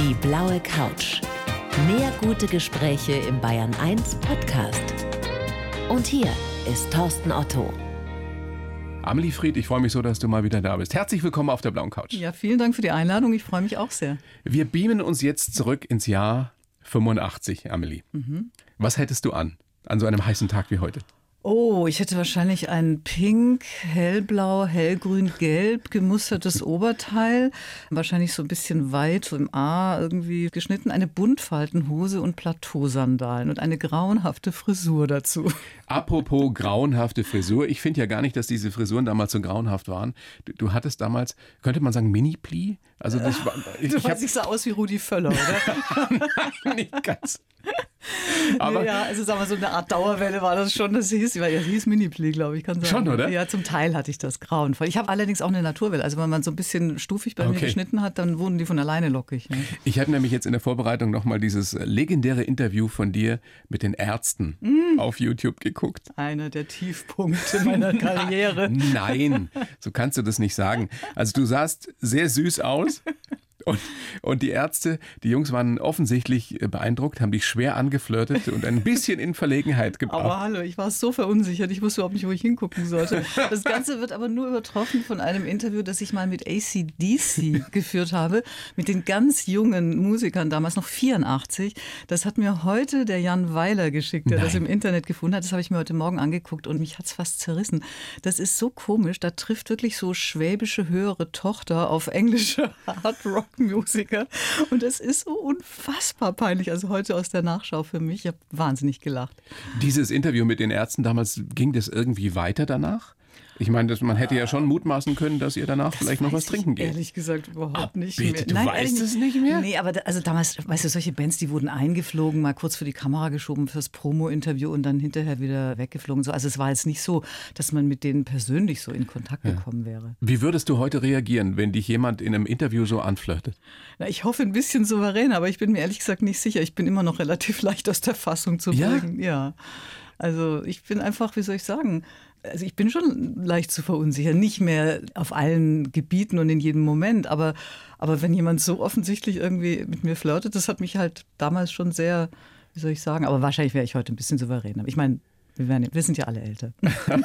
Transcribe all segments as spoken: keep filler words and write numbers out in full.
Die blaue Couch. Mehr gute Gespräche im Bayern eins Podcast. Und hier ist Thorsten Otto. Amelie Fried, ich freue mich so, dass du mal wieder da bist. Herzlich willkommen auf der blauen Couch. Ja, vielen Dank für die Einladung. Ich freue mich auch sehr. Wir beamen uns jetzt zurück ins Jahr fünfundachtzig, Amelie. Mhm. Was hättest du an, an so einem heißen Tag wie heute? Oh, ich hätte wahrscheinlich ein pink, hellblau, hellgrün, gelb gemustertes Oberteil. Wahrscheinlich so ein bisschen weit, so im A irgendwie geschnitten. Eine Buntfaltenhose und Plateausandalen und eine grauenhafte Frisur dazu. Apropos grauenhafte Frisur. Ich finde ja gar nicht, dass diese Frisuren damals so grauenhaft waren. Du, du hattest damals, könnte man sagen, Mini-Pli? Also das war, ich, du ich weißt, ich sah aus wie Rudi Völler, oder? Nicht ganz. Aber ja, also sagen wir, so eine Art Dauerwelle war das schon. Das hieß, ja, das hieß Mini-Pli, glaube ich, kann sein. Schon, oder? Ja, zum Teil hatte ich das grauenvoll. Ich habe allerdings auch eine Naturwelle. Also wenn man so ein bisschen stufig bei Okay. mir geschnitten hat, dann wurden die von alleine lockig. Ne? ich habe nämlich jetzt in der Vorbereitung nochmal dieses legendäre Interview von dir mit den Ärzten mm. auf YouTube geguckt. Einer der Tiefpunkte meiner Karriere. Nein, so kannst du das nicht sagen. Also du sahst sehr süß aus. Und, und die Ärzte, die Jungs waren offensichtlich beeindruckt, haben dich schwer angeflirtet und ein bisschen in Verlegenheit gebracht. Aber hallo, ich war so verunsichert, ich wusste überhaupt nicht, wo ich hingucken sollte. Das Ganze wird aber nur übertroffen von einem Interview, das ich mal mit A C D C geführt habe, mit den ganz jungen Musikern, damals noch vierundachtzig. Das hat mir heute der Jan Weiler geschickt, der Nein. das im Internet gefunden hat. Das habe ich mir heute Morgen angeguckt und mich hat es fast zerrissen. Das ist so komisch, da trifft wirklich so schwäbische höhere Tochter auf englische Hardrock Musiker. Und es ist so unfassbar peinlich. Also heute aus der Nachschau für mich. Ich habe wahnsinnig gelacht. Dieses Interview mit den Ärzten damals, ging das irgendwie weiter danach? Ich meine, das, man hätte ja schon mutmaßen können, dass ihr danach Das vielleicht noch was weiß trinken ich geht. Ehrlich gesagt überhaupt Ah, nicht bitte, mehr. du Nein, weißt ehrlich es nicht mehr? Nee, aber da, also damals, weißt du, solche Bands, die wurden eingeflogen, mal kurz für die Kamera geschoben fürs Promo-Interview und dann hinterher wieder weggeflogen. So, also es war jetzt nicht so, dass man mit denen persönlich so in Kontakt Ja. gekommen wäre. Wie würdest du heute reagieren, wenn dich jemand in einem Interview so anflirtet? Na, ich hoffe ein bisschen souverän, aber ich bin mir ehrlich gesagt nicht sicher. Ich bin immer noch relativ leicht aus der Fassung zu Ja? bringen. Ja. Also ich bin einfach, wie soll ich sagen, also ich bin schon leicht zu verunsichern. Nicht mehr auf allen Gebieten und in jedem Moment, aber, aber wenn jemand so offensichtlich irgendwie mit mir flirtet, das hat mich halt damals schon sehr, wie soll ich sagen, aber wahrscheinlich wäre ich heute ein bisschen souveräner. Ich meine, wir, werden, wir sind ja alle älter.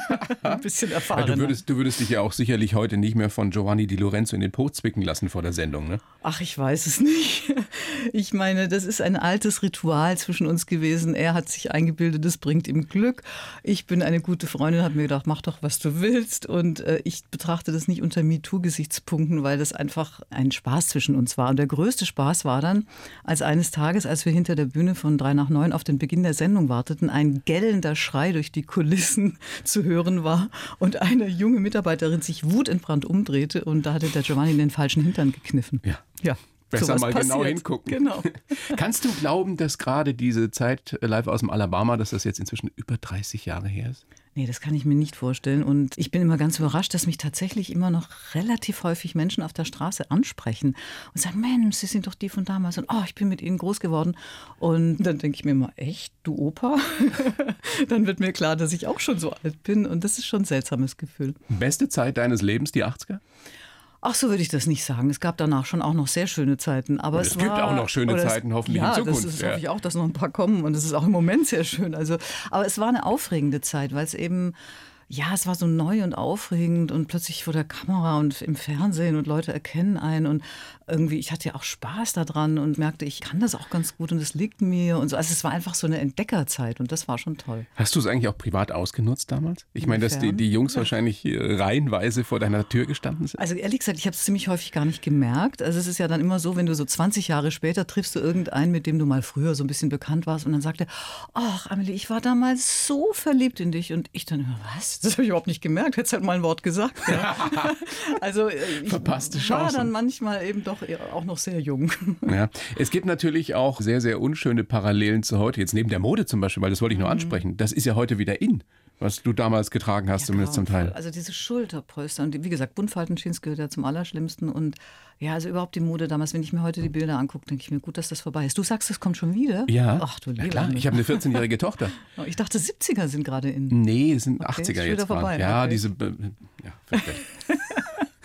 Ein bisschen Ja, erfahrener. du, würdest, du würdest dich ja auch sicherlich heute nicht mehr von Giovanni Di Lorenzo in den Po zwicken lassen vor der Sendung, ne? Ach, ich weiß es nicht. Ich meine, das ist ein altes Ritual zwischen uns gewesen. Er hat sich eingebildet, das bringt ihm Glück. Ich bin eine gute Freundin, habe mir gedacht, mach doch, was du willst. Und äh, ich betrachte das nicht unter MeToo-Gesichtspunkten, weil das einfach ein Spaß zwischen uns war. Und der größte Spaß war dann, als eines Tages, als wir hinter der Bühne von drei nach neun auf den Beginn der Sendung warteten, ein gellender Schrei durch die Kulissen zu hören war und eine junge Mitarbeiterin sich wutentbrannt umdrehte und da hatte der Giovanni den falschen Hintern gekniffen. Ja. Ja. Besser sowas mal genau passiert. hingucken. Genau. Kannst du glauben, dass gerade diese Zeit live aus dem Alabama, dass das jetzt inzwischen über dreißig Jahre her ist? Nee, das kann ich mir nicht vorstellen. Und ich bin immer ganz überrascht, dass mich tatsächlich immer noch relativ häufig Menschen auf der Straße ansprechen und sagen, Mensch, Sie sind doch die von damals und oh, ich bin mit Ihnen groß geworden. Und dann denke ich mir immer, echt, du Opa? Dann wird mir klar, dass ich auch schon so alt bin und das ist schon ein seltsames Gefühl. Beste Zeit deines Lebens, die achtziger? Ach, so würde ich das nicht sagen. Es gab danach schon auch noch sehr schöne Zeiten. Aber Es es, gibt war, auch noch schöne oder es- Zeiten, hoffentlich ja, in Zukunft. Das, das Ja. hoffe ich auch, dass noch ein paar kommen. Und es ist auch im Moment sehr schön. Also, aber es war eine aufregende Zeit, weil es eben, ja, es war so neu und aufregend und plötzlich vor der Kamera und im Fernsehen und Leute erkennen einen und irgendwie, ich hatte ja auch Spaß daran und merkte, ich kann das auch ganz gut und es liegt mir und so. Also es war einfach so eine Entdeckerzeit und das war schon toll. Hast du es eigentlich auch privat ausgenutzt damals? Ich meine, dass die, Inwiefern? die Jungs wahrscheinlich äh, reihenweise vor deiner Tür gestanden sind. Also ehrlich gesagt, ich habe es ziemlich häufig gar nicht gemerkt. Also es ist ja dann immer so, wenn du so zwanzig Jahre später triffst du irgendeinen, mit dem du mal früher so ein bisschen bekannt warst und dann sagt er, ach Amelie, ich war damals so verliebt in dich und ich dann, was? Das habe ich überhaupt nicht gemerkt, hättest halt mal ein Wort gesagt. Ja. Also ich Verpasste war Chancen. dann manchmal eben doch eher auch noch sehr jung. Ja. Es gibt natürlich auch sehr, sehr unschöne Parallelen zu heute. Jetzt neben der Mode zum Beispiel, weil das wollte ich nur ansprechen. Das ist ja heute wieder in, was du damals getragen hast, Ja, zumindest zum Teil. grauenvoll. Also diese Schulterpolster und die, wie gesagt, Buntfaltenjeans gehört ja zum Allerschlimmsten und ja, also überhaupt die Mode damals, wenn ich mir heute die Bilder angucke, denke ich mir, gut, dass das vorbei ist. Du sagst, das kommt schon wieder? Ja, Ach du na lieber klar, Himmel. ich habe eine vierzehnjährige Tochter. Oh, ich dachte, siebziger sind gerade in. Nee, es sind Okay, achtziger ist jetzt wieder vorbei, gerade. Ja, okay. diese... äh, Ja, fürchterlich.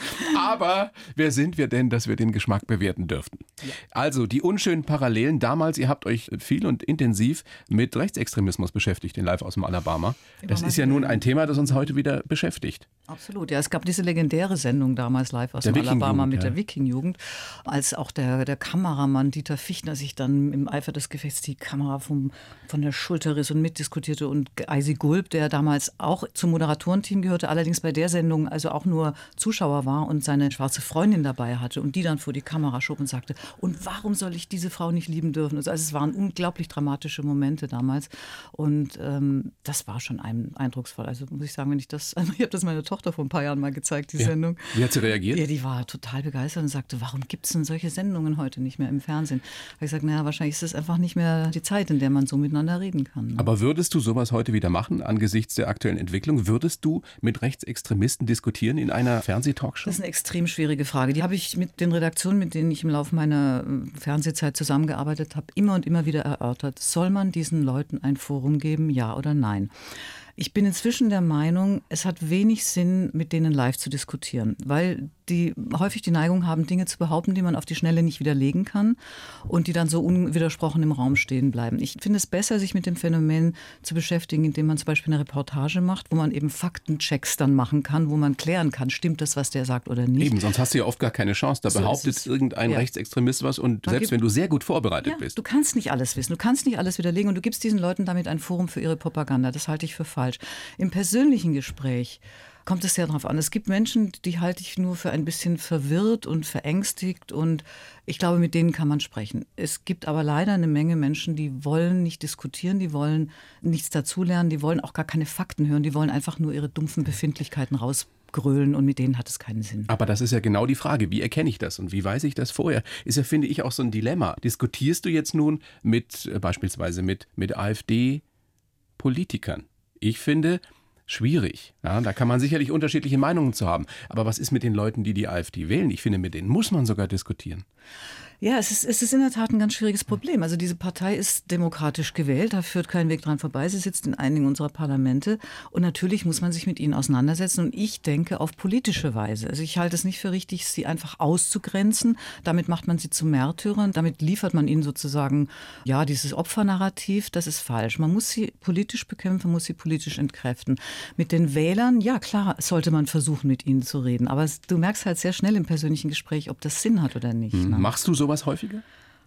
Aber wer sind wir denn, dass wir den Geschmack bewerten dürften? Ja. Also die unschönen Parallelen. Damals, ihr habt euch viel und intensiv mit Rechtsextremismus beschäftigt in Live aus dem Alabama. Das ist ja nun ein Thema, das uns heute wieder beschäftigt. Absolut, ja. Es gab diese legendäre Sendung damals Live aus der dem Alabama mit ja. der Wiking-Jugend, als auch der, der Kameramann Dieter Fichtner sich dann im Eifer des Gefechts die Kamera vom, von der Schulter riss und mitdiskutierte und Eisi Gulb, der damals auch zum Moderatorenteam gehörte, allerdings bei der Sendung also auch nur Zuschauer war und seine schwarze Freundin dabei hatte und die dann vor die Kamera schob und sagte, und warum soll ich diese Frau nicht lieben dürfen? Also es waren unglaublich dramatische Momente damals und ähm, das war schon ein, eindrucksvoll. Also muss ich sagen, wenn ich das, also ich habe das meiner Tochter vor ein paar Jahren mal gezeigt, die ja. Sendung. Wie hat sie reagiert? Ja, die war total begeistert und sagte, warum gibt es denn solche Sendungen heute nicht mehr im Fernsehen? Da habe ich gesagt, naja, wahrscheinlich ist es einfach nicht mehr die Zeit, in der man so miteinander reden kann. Aber würdest du sowas heute wieder machen, angesichts der aktuellen Entwicklung? Würdest du mit Rechtsextremisten diskutieren in einer Fernsehtalkshow? Das ist eine extrem schwierige Frage. Die habe ich mit den Redaktionen, mit denen ich im Laufe meiner Fernsehzeit zusammengearbeitet habe, immer und immer wieder erörtert. Soll man diesen Leuten ein Forum geben, ja oder nein? Ich bin inzwischen der Meinung, es hat wenig Sinn, mit denen live zu diskutieren, weil die häufig die Neigung haben, Dinge zu behaupten, die man auf die Schnelle nicht widerlegen kann und die dann so unwidersprochen im Raum stehen bleiben. Ich finde es besser, sich mit dem Phänomen zu beschäftigen, indem man zum Beispiel eine Reportage macht, wo man eben Faktenchecks dann machen kann, wo man klären kann, stimmt das, was der sagt oder nicht. Eben, sonst hast du ja oft gar keine Chance. Da so behauptet irgendein ja. Rechtsextremist was und man selbst wenn du sehr gut vorbereitet ja, bist. Du kannst nicht alles wissen, du kannst nicht alles widerlegen und du gibst diesen Leuten damit ein Forum für ihre Propaganda. Das halte ich für falsch. Im persönlichen Gespräch kommt es sehr darauf an. Es gibt Menschen, die halte ich nur für ein bisschen verwirrt und verängstigt und ich glaube, mit denen kann man sprechen. Es gibt aber leider eine Menge Menschen, die wollen nicht diskutieren, die wollen nichts dazulernen, die wollen auch gar keine Fakten hören, die wollen einfach nur ihre dumpfen Befindlichkeiten rausgrölen und mit denen hat es keinen Sinn. Aber das ist ja genau die Frage, wie erkenne ich das und wie weiß ich das vorher? Ist ja, finde ich, auch so ein Dilemma. Diskutierst du jetzt nun mit äh, beispielsweise mit, mit AfD-Politikern? Ich finde, schwierig. Ja, da kann man sicherlich unterschiedliche Meinungen zu haben. Aber was ist mit den Leuten, die die AfD wählen? Ich finde, mit denen muss man sogar diskutieren. Ja, es ist, es ist in der Tat ein ganz schwieriges Problem. Also diese Partei ist demokratisch gewählt, da führt kein Weg dran vorbei. Sie sitzt in einigen unserer Parlamente und natürlich muss man sich mit ihnen auseinandersetzen. Und ich denke auf politische Weise. Also ich halte es nicht für richtig, sie einfach auszugrenzen. Damit macht man sie zu Märtyrern. Damit liefert man ihnen sozusagen ja dieses Opfernarrativ. Das ist falsch. Man muss sie politisch bekämpfen, muss sie politisch entkräften. Mit den Wählern, ja klar, sollte man versuchen, mit ihnen zu reden. Aber du merkst halt sehr schnell im persönlichen Gespräch, ob das Sinn hat oder nicht. Hm. Ne? Machst du sowas häufiger?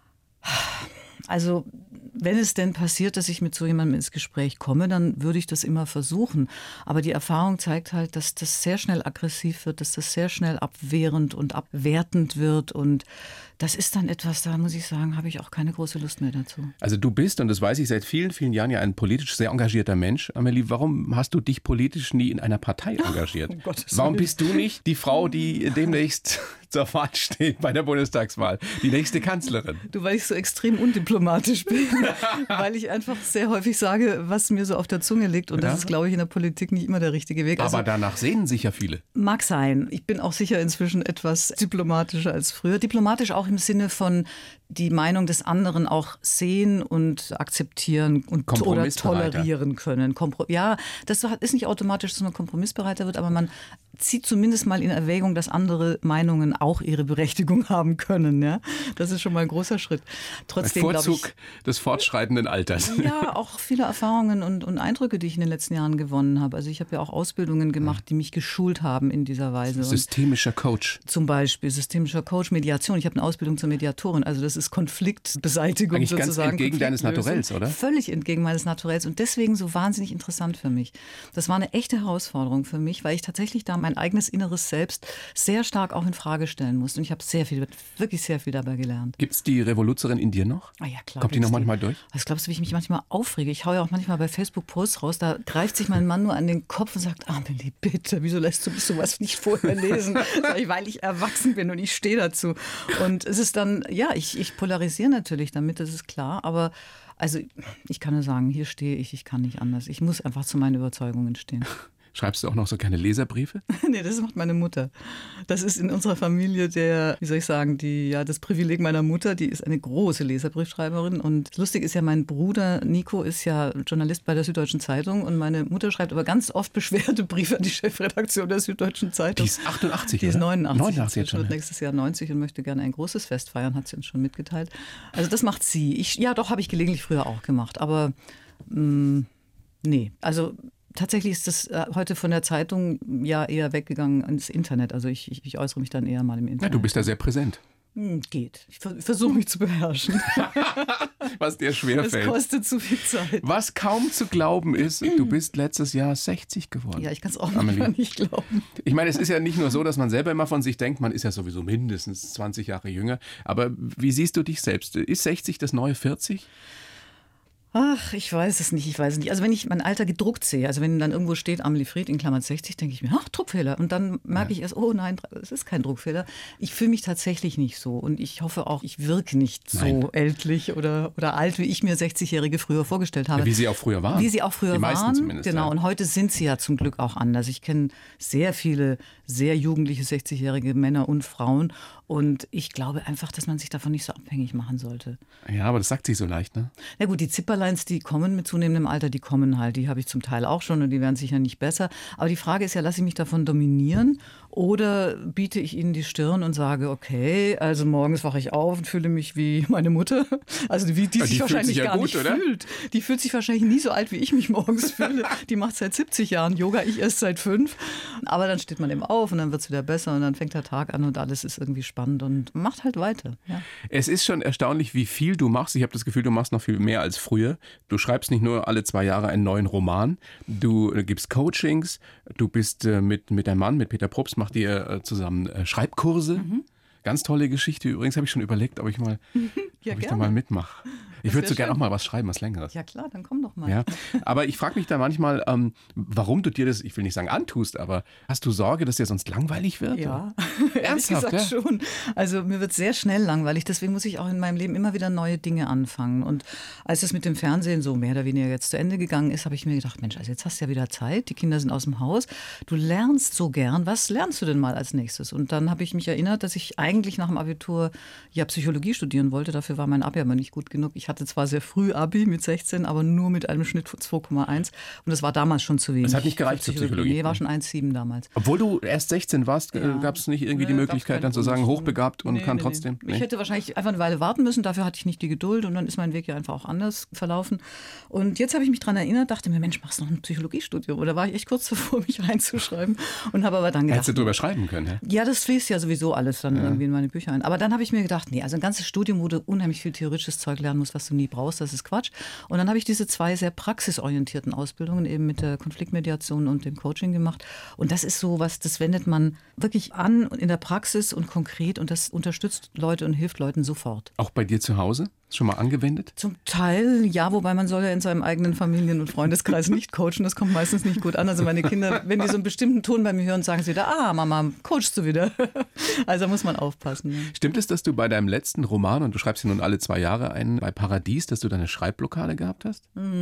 Also wenn es denn passiert, dass ich mit so jemandem ins Gespräch komme, dann würde ich das immer versuchen. Aber die Erfahrung zeigt halt, dass das sehr schnell aggressiv wird, dass das sehr schnell abwehrend und abwertend wird. Und das ist dann etwas, da muss ich sagen, habe ich auch keine große Lust mehr dazu. Also du bist, und das weiß ich seit vielen, vielen Jahren, ja ein politisch sehr engagierter Mensch. Amelie, warum hast du dich politisch nie in einer Partei engagiert? Oh Gott, warum bist du nicht die Frau, die demnächst zur Wahl steht bei der Bundestagswahl? Die nächste Kanzlerin. Du, weil ich so extrem undiplomatisch bin. Weil ich einfach sehr häufig sage, was mir so auf der Zunge liegt. Und ja. das ist, glaube ich, in der Politik nicht immer der richtige Weg. Aber also, danach sehnen sich ja viele. Mag sein. Ich bin auch sicher inzwischen etwas diplomatischer als früher. Diplomatisch auch im Sinne von die Meinung des anderen auch sehen und akzeptieren und oder tolerieren können. Kompro- ja, das ist nicht automatisch, dass man kompromissbereiter wird, aber man zieht zumindest mal in Erwägung, dass andere Meinungen auch ihre Berechtigung haben können. Ja? Das ist schon mal ein großer Schritt. Trotzdem, ein Vorzug ich, des fortschreitenden Alters. Ja, auch viele Erfahrungen und, und Eindrücke, die ich in den letzten Jahren gewonnen habe. Also ich habe ja auch Ausbildungen gemacht, die mich geschult haben in dieser Weise. Systemischer Coach. Zum Beispiel systemischer Coach, Mediation. Ich habe eine Ausbildung zur Mediatorin. Also das ist Konfliktbeseitigung eigentlich sozusagen. Ganz entgegen deines Naturells, oder? Völlig entgegen meines Naturells und deswegen so wahnsinnig interessant für mich. Das war eine echte Herausforderung für mich, weil ich tatsächlich da mein eigenes inneres Selbst sehr stark auch in Frage stellen musste. Und ich habe sehr viel, wirklich sehr viel dabei gelernt. Gibt es die Revoluzerin in dir noch? Ah ja, klar. Kommt die noch manchmal durch? Was glaubst du, wie ich mich manchmal aufrege? Ich haue ja auch manchmal bei Facebook Posts raus, da greift sich mein Mann nur an den Kopf und sagt, Amelie, bitte, wieso lässt du mich sowas nicht vorher lesen? Weil ich erwachsen bin und ich stehe dazu. Und es ist dann, ja, ich, ich polarisiere natürlich damit, das ist klar, aber also ich kann nur sagen, hier stehe ich, ich kann nicht anders. Ich muss einfach zu meinen Überzeugungen stehen. Schreibst du auch noch so keine Leserbriefe? Nee, das macht meine Mutter. Das ist in unserer Familie der, wie soll ich sagen, die, ja, das Privileg meiner Mutter. Die ist eine große Leserbriefschreiberin. Und lustig ist ja, mein Bruder Nico ist ja Journalist bei der Süddeutschen Zeitung. Und meine Mutter schreibt aber ganz oft Beschwerdebriefe an die Chefredaktion der Süddeutschen Zeitung. Die ist achtundachtzig, Die ist neunundachtzig. neunundachtzig jetzt schon. Wird nächstes Jahr neunzig und möchte gerne ein großes Fest feiern, hat sie uns schon mitgeteilt. Also das macht sie. Ich, ja, doch, habe ich gelegentlich früher auch gemacht. Aber mh, nee, also... Tatsächlich ist das heute von der Zeitung ja eher weggegangen ins Internet. Also ich, ich, ich äußere mich dann eher mal im Internet. Ja, du bist da sehr präsent. Hm, geht. Ich versuche mich zu beherrschen. Was dir schwerfällt. Es kostet zu viel Zeit. Was kaum zu glauben ist, du bist letztes Jahr sechzig geworden. Ja, ich kann es auch manchmal nicht glauben. Ich meine, es ist ja nicht nur so, dass man selber immer von sich denkt, man ist ja sowieso mindestens zwanzig Jahre jünger. Aber wie siehst du dich selbst? Ist sechzig das neue vierzig? Ach, ich weiß es nicht, ich weiß es nicht. Also wenn ich mein Alter gedruckt sehe, also wenn dann irgendwo steht Amelie Fried in Klammern sechzig, denke ich mir, ach, Druckfehler. Und dann merke ja. ich erst, oh nein, es ist kein Druckfehler. Ich fühle mich tatsächlich nicht so und ich hoffe auch, ich wirke nicht so nein. ältlich oder, oder alt, wie ich mir sechzigjährige früher vorgestellt habe. Ja, wie sie auch früher waren. Wie sie auch früher Die meisten waren, zumindest, genau. Ja. Und heute sind sie ja zum Glück auch anders. Ich kenne sehr viele sehr jugendliche sechzigjährige Männer und Frauen und ich glaube einfach, dass man sich davon nicht so abhängig machen sollte. Ja, aber das sagt sich so leicht, ne? Na gut, die Zipperleins, die kommen mit zunehmendem Alter, die kommen halt, die habe ich zum Teil auch schon und die werden sicher nicht besser. Aber die Frage ist ja, lasse ich mich davon dominieren oder biete ich ihnen die Stirn und sage, okay, also morgens wache ich auf und fühle mich wie meine Mutter. Also wie die, die sich wahrscheinlich sich ja gar gut, nicht oder? fühlt. Die fühlt sich wahrscheinlich nie so alt, wie ich mich morgens fühle. Die macht seit siebzig Jahren Yoga, ich erst seit fünf. Aber dann steht man eben auf und dann wird es wieder besser und dann fängt der Tag an und alles ist irgendwie spannend und macht halt weiter. Ja. Es ist schon erstaunlich, wie viel du machst. Ich habe das Gefühl, du machst noch viel mehr als früher. Du schreibst nicht nur alle zwei Jahre einen neuen Roman, du gibst Coachings, du bist mit, mit deinem Mann, mit Peter Probst, macht ihr zusammen Schreibkurse. Mhm. Ganz tolle Geschichte. Übrigens habe ich schon überlegt, ob ich mal, ja, ob ich da mal mitmache. Ich würde so gerne auch mal was schreiben, was Längeres. Ja klar, dann komm doch mal. Ja, aber ich frage mich da manchmal, ähm, warum du dir das, ich will nicht sagen antust, aber hast du Sorge, dass dir sonst langweilig wird? Ja, ernsthaft gesagt, ja? schon. Also mir wird sehr schnell langweilig, deswegen muss ich auch in meinem Leben immer wieder neue Dinge anfangen. Und als es mit dem Fernsehen so mehr oder weniger jetzt zu Ende gegangen ist, habe ich mir gedacht, Mensch, also jetzt hast du ja wieder Zeit, die Kinder sind aus dem Haus, du lernst so gern, was lernst du denn mal als nächstes? Und dann habe ich mich erinnert, dass ich eigentlich nach dem Abitur ja Psychologie studieren wollte, dafür war mein Abi aber nicht gut genug. Ich hatte zwar sehr früh Abi mit sechzehn, aber nur mit einem Schnitt von zwei Komma eins. Und das war damals schon zu wenig. Das hat nicht gereicht für Psychologie? Nee, war schon eins Komma sieben damals. Obwohl du erst sechzehn warst, ja. gab es nicht irgendwie nee, die Möglichkeit dann zu sagen, hochbegabt und nee, kann nee, trotzdem? Nee. Ich hätte wahrscheinlich einfach eine Weile warten müssen, dafür hatte ich nicht die Geduld und dann ist mein Weg ja einfach auch anders verlaufen. Und jetzt habe ich mich daran erinnert, dachte mir, Mensch, machst du noch ein Psychologiestudium? Oder war ich echt kurz davor, mich reinzuschreiben und habe aber dann gedacht... Hättest du drüber schreiben können, ja? Ja, das fließt ja sowieso alles dann ja. irgendwie in meine Bücher ein. Aber dann habe ich mir gedacht, nee, also ein ganzes Studium, wo du unheimlich viel theoretisches Zeug lernen musst, was du nie brauchst, das ist Quatsch. Und dann habe ich diese zwei sehr praxisorientierten Ausbildungen eben mit der Konfliktmediation und dem Coaching gemacht. Und das ist so was, das wendet man wirklich an in der Praxis und konkret und das unterstützt Leute und hilft Leuten sofort. Auch bei dir zu Hause? Schon mal angewendet? Zum Teil ja, wobei man soll ja in seinem eigenen Familien- und Freundeskreis nicht coachen. Das kommt meistens nicht gut an. Also meine Kinder, wenn die so einen bestimmten Ton bei mir hören, sagen sie wieder, ah Mama, coachst du wieder. Also muss man aufpassen. Ja. Stimmt es, dass du bei deinem letzten Roman, und du schreibst ihn nun alle zwei Jahre ein, bei Paradies, dass du da eine Schreibblockade gehabt hast?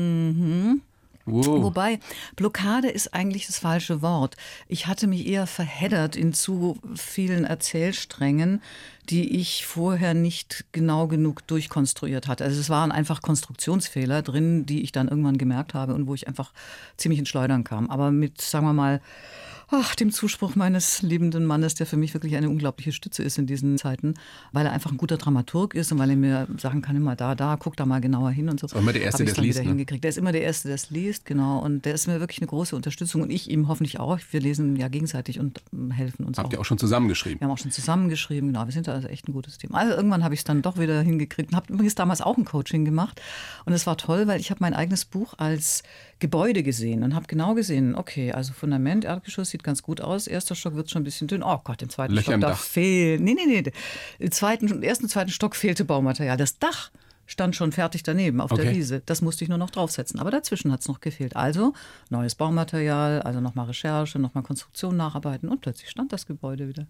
Mhm. Wow. Wobei, Blockade ist eigentlich das falsche Wort. Ich hatte mich eher verheddert in zu vielen Erzählsträngen, die ich vorher nicht genau genug durchkonstruiert hatte. Also es waren einfach Konstruktionsfehler drin, die ich dann irgendwann gemerkt habe und wo ich einfach ziemlich ins Schleudern kam. Aber mit, sagen wir mal, ach, dem Zuspruch meines liebenden Mannes, der für mich wirklich eine unglaubliche Stütze ist in diesen Zeiten, weil er einfach ein guter Dramaturg ist und weil er mir sagen kann, immer da, da, guck da mal genauer hin und so. Ist immer der Erste, der es liest, ne? Der ist immer der Erste, der es liest, genau. Und der ist mir wirklich eine große Unterstützung und ich ihm hoffentlich auch. Wir lesen ja gegenseitig und helfen uns Habt auch. Habt ihr auch schon zusammengeschrieben? Wir haben auch schon zusammengeschrieben, genau. Wir sind da also echt ein gutes Team. Also irgendwann habe ich es dann doch wieder hingekriegt und habe übrigens damals auch ein Coaching gemacht. Und es war toll, weil ich habe mein eigenes Buch als Gebäude gesehen und habe genau gesehen, okay, also Fundament, Erdgeschoss sieht ganz gut aus. Erster Stock wird schon ein bisschen dünn. Oh Gott, im zweiten Löcher Stock, im da Dach. fehlt. Nee, nee, nee. Im zweiten, im ersten und zweiten Stock fehlte Baumaterial. Das Dach stand schon fertig daneben auf okay. der Wiese. Das musste ich nur noch draufsetzen. Aber dazwischen hat es noch gefehlt. Also neues Baumaterial, also nochmal Recherche, nochmal Konstruktion nacharbeiten und plötzlich stand das Gebäude wieder.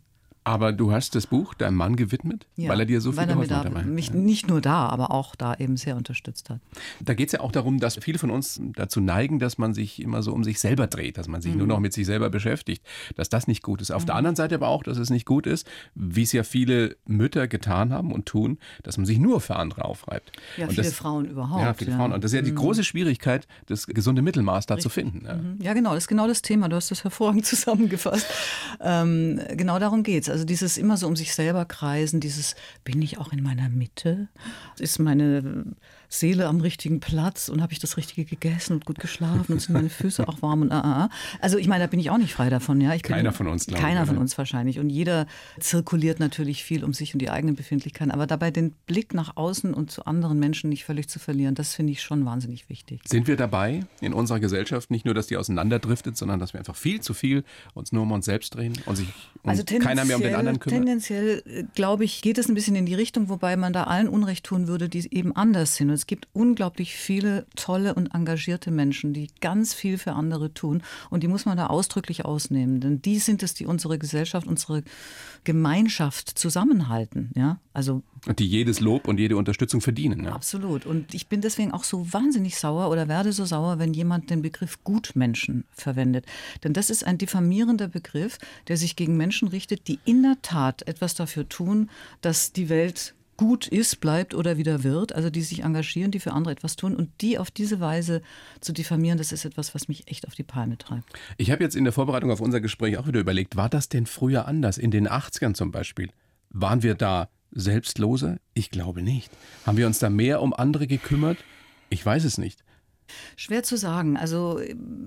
Aber du hast das Buch deinem Mann gewidmet, Ja, weil er dir so viel weil er mir geholfen da, hat dabei. mich Ja. nicht nur da, aber auch da eben sehr unterstützt hat. Da geht es ja auch darum, dass viele von uns dazu neigen, dass man sich immer so um sich selber dreht, dass man sich Mhm. nur noch mit sich selber beschäftigt, dass das nicht gut ist. Auf der anderen Seite aber auch, dass es nicht gut ist, wie es ja viele Mütter getan haben und tun, dass man sich nur für andere aufreibt. Ja, und viele das, Frauen überhaupt. Ja, viele Frauen. Und das ist ja die große Schwierigkeit, das gesunde Mittelmaß da zu finden. Ja. Ja, genau, das ist genau das Thema. Du hast das hervorragend zusammengefasst. Ähm, genau darum geht's. Also dieses immer so um sich selber kreisen, dieses, bin ich auch in meiner Mitte? Ist meine Seele am richtigen Platz und habe ich das Richtige gegessen und gut geschlafen und sind meine Füße auch warm und ah, ah, ah. Also ich meine, da bin ich auch nicht frei davon. Ja? Ich bin, Keiner von uns, glaube ich, Keiner oder? von uns wahrscheinlich. Und jeder zirkuliert natürlich viel um sich und die eigenen Befindlichkeiten. Aber dabei den Blick nach außen und zu anderen Menschen nicht völlig zu verlieren, das finde ich schon wahnsinnig wichtig. Sind wir dabei in unserer Gesellschaft nicht nur, dass die auseinanderdriftet, sondern dass wir einfach viel zu viel uns nur um uns selbst drehen und sich um Also keiner mehr um den anderen kümmert? Tendenziell, äh, glaube ich, geht es ein bisschen in die Richtung, wobei man da allen Unrecht tun würde, die eben anders sind. Und es gibt unglaublich viele tolle und engagierte Menschen, die ganz viel für andere tun. Und die muss man da ausdrücklich ausnehmen. Denn die sind es, die unsere Gesellschaft, unsere Gemeinschaft zusammenhalten. Ja? Also Und die jedes Lob und jede Unterstützung verdienen. Ja. absolut. Und ich bin deswegen auch so wahnsinnig sauer oder werde so sauer, wenn jemand den Begriff Gutmenschen verwendet. Denn das ist ein diffamierender Begriff, der sich gegen Menschen richtet, die in der Tat etwas dafür tun, dass die Welt gut ist, bleibt oder wieder wird, also die sich engagieren, die für andere etwas tun und die auf diese Weise zu diffamieren, das ist etwas, was mich echt auf die Palme treibt. Ich habe jetzt in der Vorbereitung auf unser Gespräch auch wieder überlegt, war das denn früher anders? In den achtzigern zum Beispiel. Waren wir da selbstloser? Ich glaube nicht. Haben wir uns da mehr um andere gekümmert? Ich weiß es nicht. Schwer zu sagen. Also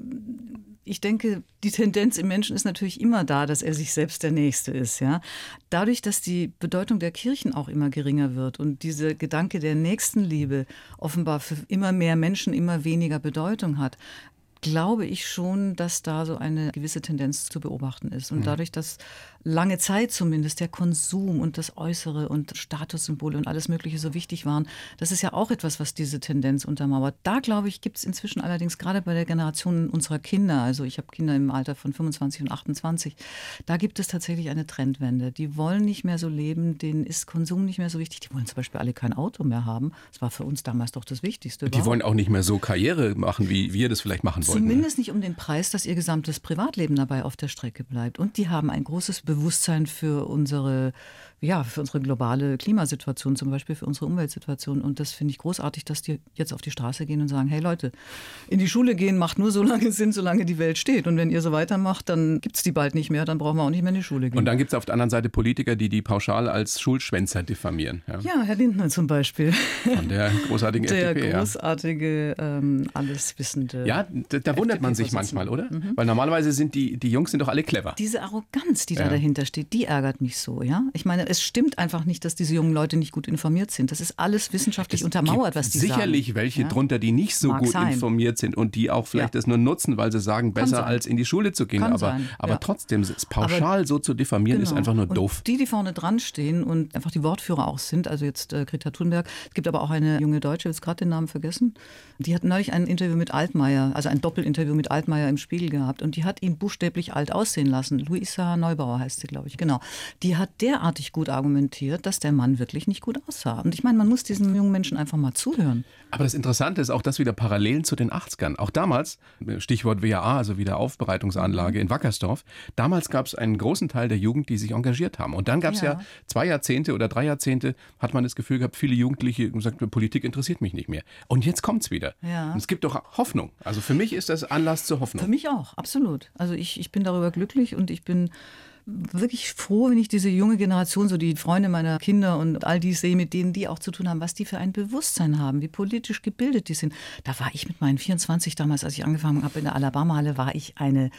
ich denke, die Tendenz im Menschen ist natürlich immer da, dass er sich selbst der Nächste ist. Ja? Dadurch, dass die Bedeutung der Kirchen auch immer geringer wird und dieser Gedanke der Nächstenliebe offenbar für immer mehr Menschen immer weniger Bedeutung hat, glaube ich schon, dass da so eine gewisse Tendenz zu beobachten ist. Und dadurch, dass lange Zeit zumindest der Konsum und das Äußere und Statussymbole und alles Mögliche so wichtig waren, das ist ja auch etwas, was diese Tendenz untermauert. Da, glaube ich, gibt es inzwischen allerdings gerade bei der Generation unserer Kinder, also ich habe Kinder im Alter von fünfundzwanzig und achtundzwanzig, da gibt es tatsächlich eine Trendwende. Die wollen nicht mehr so leben, denen ist Konsum nicht mehr so wichtig. Die wollen zum Beispiel alle kein Auto mehr haben. Das war für uns damals doch das Wichtigste Die überhaupt. wollen auch nicht mehr so Karriere machen, wie wir das vielleicht machen wollten. Zumindest nicht um den Preis, dass ihr gesamtes Privatleben dabei auf der Strecke bleibt. Und die haben ein großes Bewusstsein für unsere, ja, für unsere globale Klimasituation, zum Beispiel für unsere Umweltsituation. Und das finde ich großartig, dass die jetzt auf die Straße gehen und sagen, hey Leute, in die Schule gehen macht nur so lange Sinn, solange die Welt steht. Und wenn ihr so weitermacht, dann gibt es die bald nicht mehr, dann brauchen wir auch nicht mehr in die Schule gehen. Und dann gibt es auf der anderen Seite Politiker, die die pauschal als Schulschwänzer diffamieren. Ja. Ja, Herr Lindner zum Beispiel. Von der großartigen Der F D P. großartige, ähm, alleswissende. Ja, da, da wundert man sich manchmal, oder? Mhm. Weil normalerweise sind die, die Jungs sind doch alle clever. Diese Arroganz, die da Ja. dahinter steht, die ärgert mich so, ja. Ich meine, es stimmt einfach nicht, dass diese jungen Leute nicht gut informiert sind. Das ist alles wissenschaftlich Es untermauert, gibt was die sicherlich sagen. welche Ja? drunter, die nicht so Mag gut sein. informiert sind und die auch vielleicht Ja. das nur nutzen, weil sie sagen, Kann besser sein. als in die Schule zu gehen. Kann aber sein, aber ja. trotzdem, es pauschal so zu diffamieren, ist Genau. einfach nur und doof. Die, die vorne dran stehen und einfach die Wortführer auch sind, also jetzt äh, Greta Thunberg. Es gibt aber auch eine junge Deutsche, ich habe jetzt gerade den Namen vergessen, die hat neulich ein Interview mit Altmaier, also ein Doppelinterview mit Altmaier im Spiegel gehabt und die hat ihn buchstäblich alt aussehen lassen. Luisa Neubauer heißt sie, glaube ich, genau. Die hat derartig gut argumentiert, dass der Mann wirklich nicht gut aussah. Und ich meine, man muss diesen jungen Menschen einfach mal zuhören. Aber das Interessante ist auch das wieder Parallelen zu den achtzigern. Auch damals, Stichwort W A A, also Wiederaufbereitungsanlage in Wackersdorf, damals gab es einen großen Teil der Jugend, die sich engagiert haben. Und dann gab es ja. Ja. zwei Jahrzehnte oder drei Jahrzehnte, hat man das Gefühl gehabt, viele Jugendliche gesagt, Politik interessiert mich nicht mehr. Und jetzt kommt es wieder. Ja. Und es gibt doch Hoffnung. Also für mich ist das Anlass zur Hoffnung. Für mich auch, absolut. Also ich, ich bin darüber glücklich und ich bin wirklich froh, wenn ich diese junge Generation, so die Freunde meiner Kinder und all die sehe, mit denen die auch zu tun haben, was die für ein Bewusstsein haben, wie politisch gebildet die sind. Da war ich mit meinen vierundzwanzig damals, als ich angefangen habe in der Alabama-Halle, war ich eine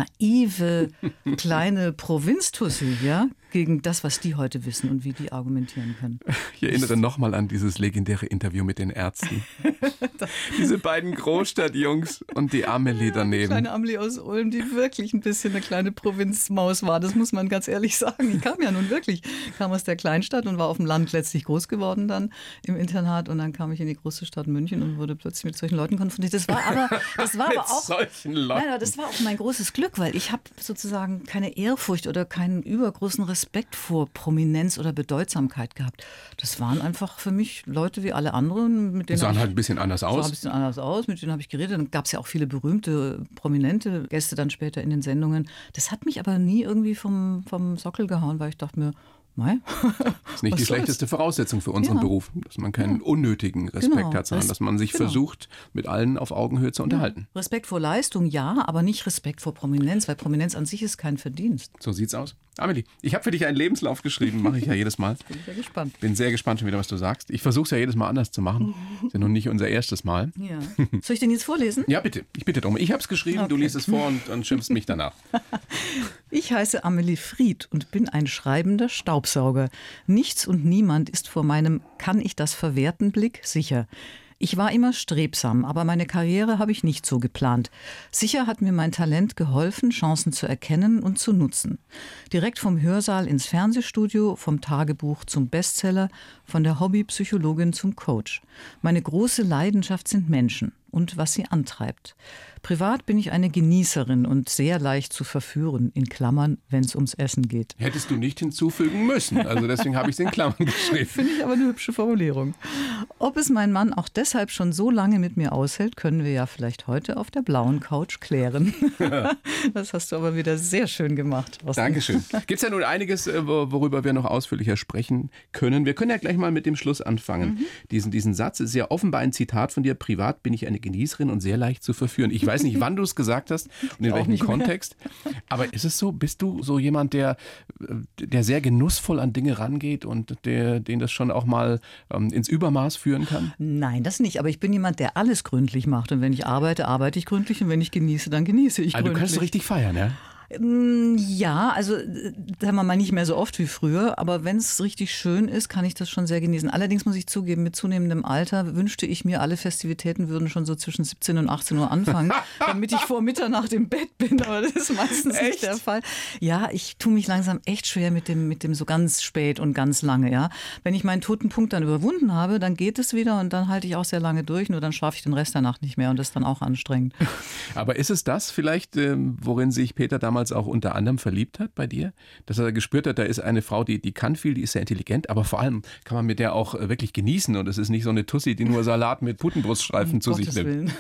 naive kleine Provinztussi, ja, gegen das, was die heute wissen und wie die argumentieren können. Ich erinnere nochmal an dieses legendäre Interview mit den Ärzten. Diese beiden Großstadtjungs und die Amelie daneben. Kleine Amelie aus Ulm, die wirklich ein bisschen eine kleine Provinzmaus war, das muss man ganz ehrlich sagen. Ich kam ja nun wirklich, kam aus der Kleinstadt und war auf dem Land letztlich groß geworden dann im Internat und dann kam ich in die große Stadt München und wurde plötzlich mit solchen Leuten konfrontiert. Das war aber, das war Mit aber auch, solchen Leuten. nein, aber das war auch mein großes Glück, weil ich habe sozusagen keine Ehrfurcht oder keinen übergroßen Respekt Respekt vor Prominenz oder Bedeutsamkeit gehabt. Das waren einfach für mich Leute wie alle anderen. Mit denen Die sahen ich, halt ein bisschen anders aus. Sah ein bisschen anders aus, mit denen habe ich geredet. Dann gab es ja auch viele berühmte, prominente Gäste dann später in den Sendungen. Das hat mich aber nie irgendwie vom, vom Sockel gehauen, weil ich dachte mir, Mei. Das ist nicht die schlechteste Voraussetzung für unseren ja. Beruf, dass man keinen ja. unnötigen Respekt genau. hat, sondern dass man sich genau. versucht, mit allen auf Augenhöhe zu unterhalten. Ja. Respekt vor Leistung, ja, aber nicht Respekt vor Prominenz, weil Prominenz an sich ist kein Verdienst. So sieht's aus. Amelie, ich habe für dich einen Lebenslauf geschrieben, mache ich ja jedes Mal. Bin ich sehr gespannt. Bin sehr gespannt schon wieder, was du sagst. Ich versuche es ja jedes Mal anders zu machen. Ist ja nun nicht unser erstes Mal. Ja. Soll ich den jetzt vorlesen? Ja, bitte. Ich bitte darum. Ich habe es geschrieben, okay. Du liest es vor und dann schimpfst mich danach. Ich heiße Amelie Fried und bin ein schreibender Staubsauger. Nichts und niemand ist vor meinem Kann ich das verwerten Blick sicher. Ich war immer strebsam, aber meine Karriere habe ich nicht so geplant. Sicher hat mir mein Talent geholfen, Chancen zu erkennen und zu nutzen. Direkt vom Hörsaal ins Fernsehstudio, vom Tagebuch zum Bestseller, von der Hobbypsychologin zum Coach. Meine große Leidenschaft sind Menschen und was sie antreibt. Privat bin ich eine Genießerin und sehr leicht zu verführen, in Klammern, wenn es ums Essen geht. Hättest du nicht hinzufügen müssen, also deswegen habe ich es in Klammern geschrieben. Finde ich aber eine hübsche Formulierung. Ob es mein Mann auch deshalb schon so lange mit mir aushält, können wir ja vielleicht heute auf der blauen Couch klären. Das hast du aber wieder sehr schön gemacht. Dankeschön. Gibt es ja nun einiges, worüber wir noch ausführlicher sprechen können. Wir können ja gleich mal mit dem Schluss anfangen. Mhm. Diesen, diesen Satz ist ja offenbar ein Zitat von dir. Privat bin ich eine Genießerin und sehr leicht zu verführen. Ich weiß nicht, wann du es gesagt hast und in welchem Kontext. Aber ist es so, bist du so jemand, der, der sehr genussvoll an Dinge rangeht und der, den das schon auch mal ähm, ins Übermaß führen kann? Nein, das nicht. Aber ich bin jemand, der alles gründlich macht. Und wenn ich arbeite, arbeite ich gründlich. Und wenn ich genieße, dann genieße ich also gründlich. Du kannst richtig feiern, ja? Ja, also sagen wir mal nicht mehr so oft wie früher, aber wenn es richtig schön ist, kann ich das schon sehr genießen. Allerdings muss ich zugeben, mit zunehmendem Alter wünschte ich mir, alle Festivitäten würden schon so zwischen siebzehn und achtzehn Uhr anfangen, damit ich vor Mitternacht im Bett bin, aber das ist meistens echt? Nicht der Fall. Ja, ich tue mich langsam echt schwer mit dem, mit dem so ganz spät und ganz lange. Ja, wenn ich meinen toten Punkt dann überwunden habe, dann geht es wieder und dann halte ich auch sehr lange durch, nur dann schlafe ich den Rest der Nacht nicht mehr und das ist dann auch anstrengend. Aber ist es das vielleicht, worin sich Peter damals auch unter anderem verliebt hat bei dir? Dass er gespürt hat, da ist eine Frau, die, die kann viel, die ist sehr intelligent, aber vor allem kann man mit der auch wirklich genießen und es ist nicht so eine Tussi, die nur Salat mit Putenbruststreifen um zu Gottes sich nimmt.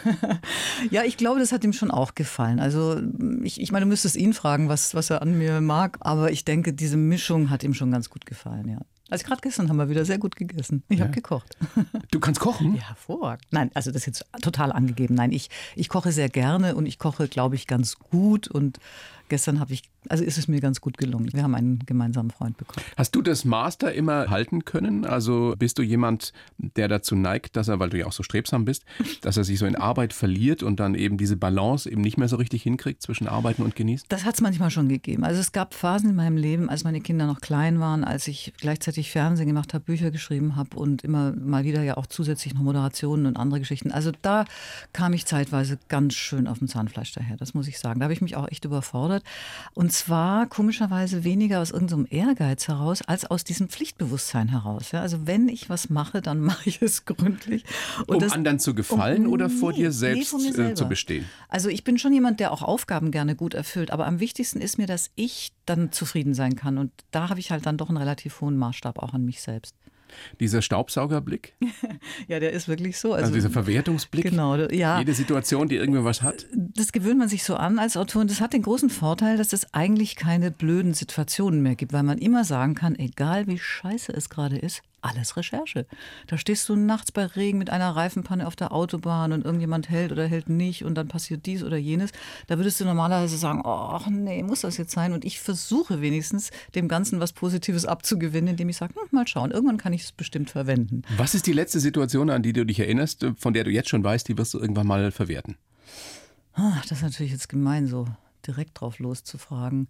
Ja, ich glaube, das hat ihm schon auch gefallen. Also ich, ich meine, du müsstest ihn fragen, was, was er an mir mag, aber ich denke, diese Mischung hat ihm schon ganz gut gefallen, ja. Also gerade gestern haben wir wieder sehr gut gegessen. Ich ja. habe gekocht. Du kannst kochen? Ja, hervorragend. Nein, also das ist jetzt total angegeben. Nein, ich, ich koche sehr gerne und ich koche, glaube ich, ganz gut. Und gestern habe ich, also ist es mir ganz gut gelungen. Wir haben einen gemeinsamen Freund bekommen. Hast du das Master immer halten können? Also bist du jemand, der dazu neigt, dass er, weil du ja auch so strebsam bist, dass er sich so in Arbeit verliert und dann eben diese Balance eben nicht mehr so richtig hinkriegt zwischen Arbeiten und Genießen? Das hat es manchmal schon gegeben. Also es gab Phasen in meinem Leben, als meine Kinder noch klein waren, als ich gleichzeitig Fernsehen gemacht habe, Bücher geschrieben habe und immer mal wieder ja auch zusätzlich noch Moderationen und andere Geschichten. Also da kam ich zeitweise ganz schön auf dem Zahnfleisch daher, das muss ich sagen. Da habe ich mich auch echt überfordert. Und zwar komischerweise weniger aus irgendeinem Ehrgeiz heraus, als aus diesem Pflichtbewusstsein heraus. Ja, also wenn ich was mache, dann mache ich es gründlich. Und um das, anderen zu gefallen um, oder vor nee, dir selbst nee, vor mir zu bestehen? Also ich bin schon jemand, der auch Aufgaben gerne gut erfüllt. Aber am wichtigsten ist mir, dass ich dann zufrieden sein kann. Und da habe ich halt dann doch einen relativ hohen Maßstab auch an mich selbst. Dieser Staubsaugerblick? Ja, der ist wirklich so. Also, also dieser Verwertungsblick? Genau, ja. Jede Situation, die irgendwie was hat? Das gewöhnt man sich so an als Autor. Und das hat den großen Vorteil, dass es eigentlich keine blöden Situationen mehr gibt, weil man immer sagen kann, egal wie scheiße es gerade ist, alles Recherche. Da stehst du nachts bei Regen mit einer Reifenpanne auf der Autobahn und irgendjemand hält oder hält nicht und dann passiert dies oder jenes. Da würdest du normalerweise sagen, ach nee, muss das jetzt sein? Und ich versuche wenigstens, dem Ganzen was Positives abzugewinnen, indem ich sage, hm, mal schauen, irgendwann kann ich es bestimmt verwenden. Was ist die letzte Situation, an die du dich erinnerst, von der du jetzt schon weißt, die wirst du irgendwann mal verwerten? Ach, das ist natürlich jetzt gemein, so direkt drauf loszufragen.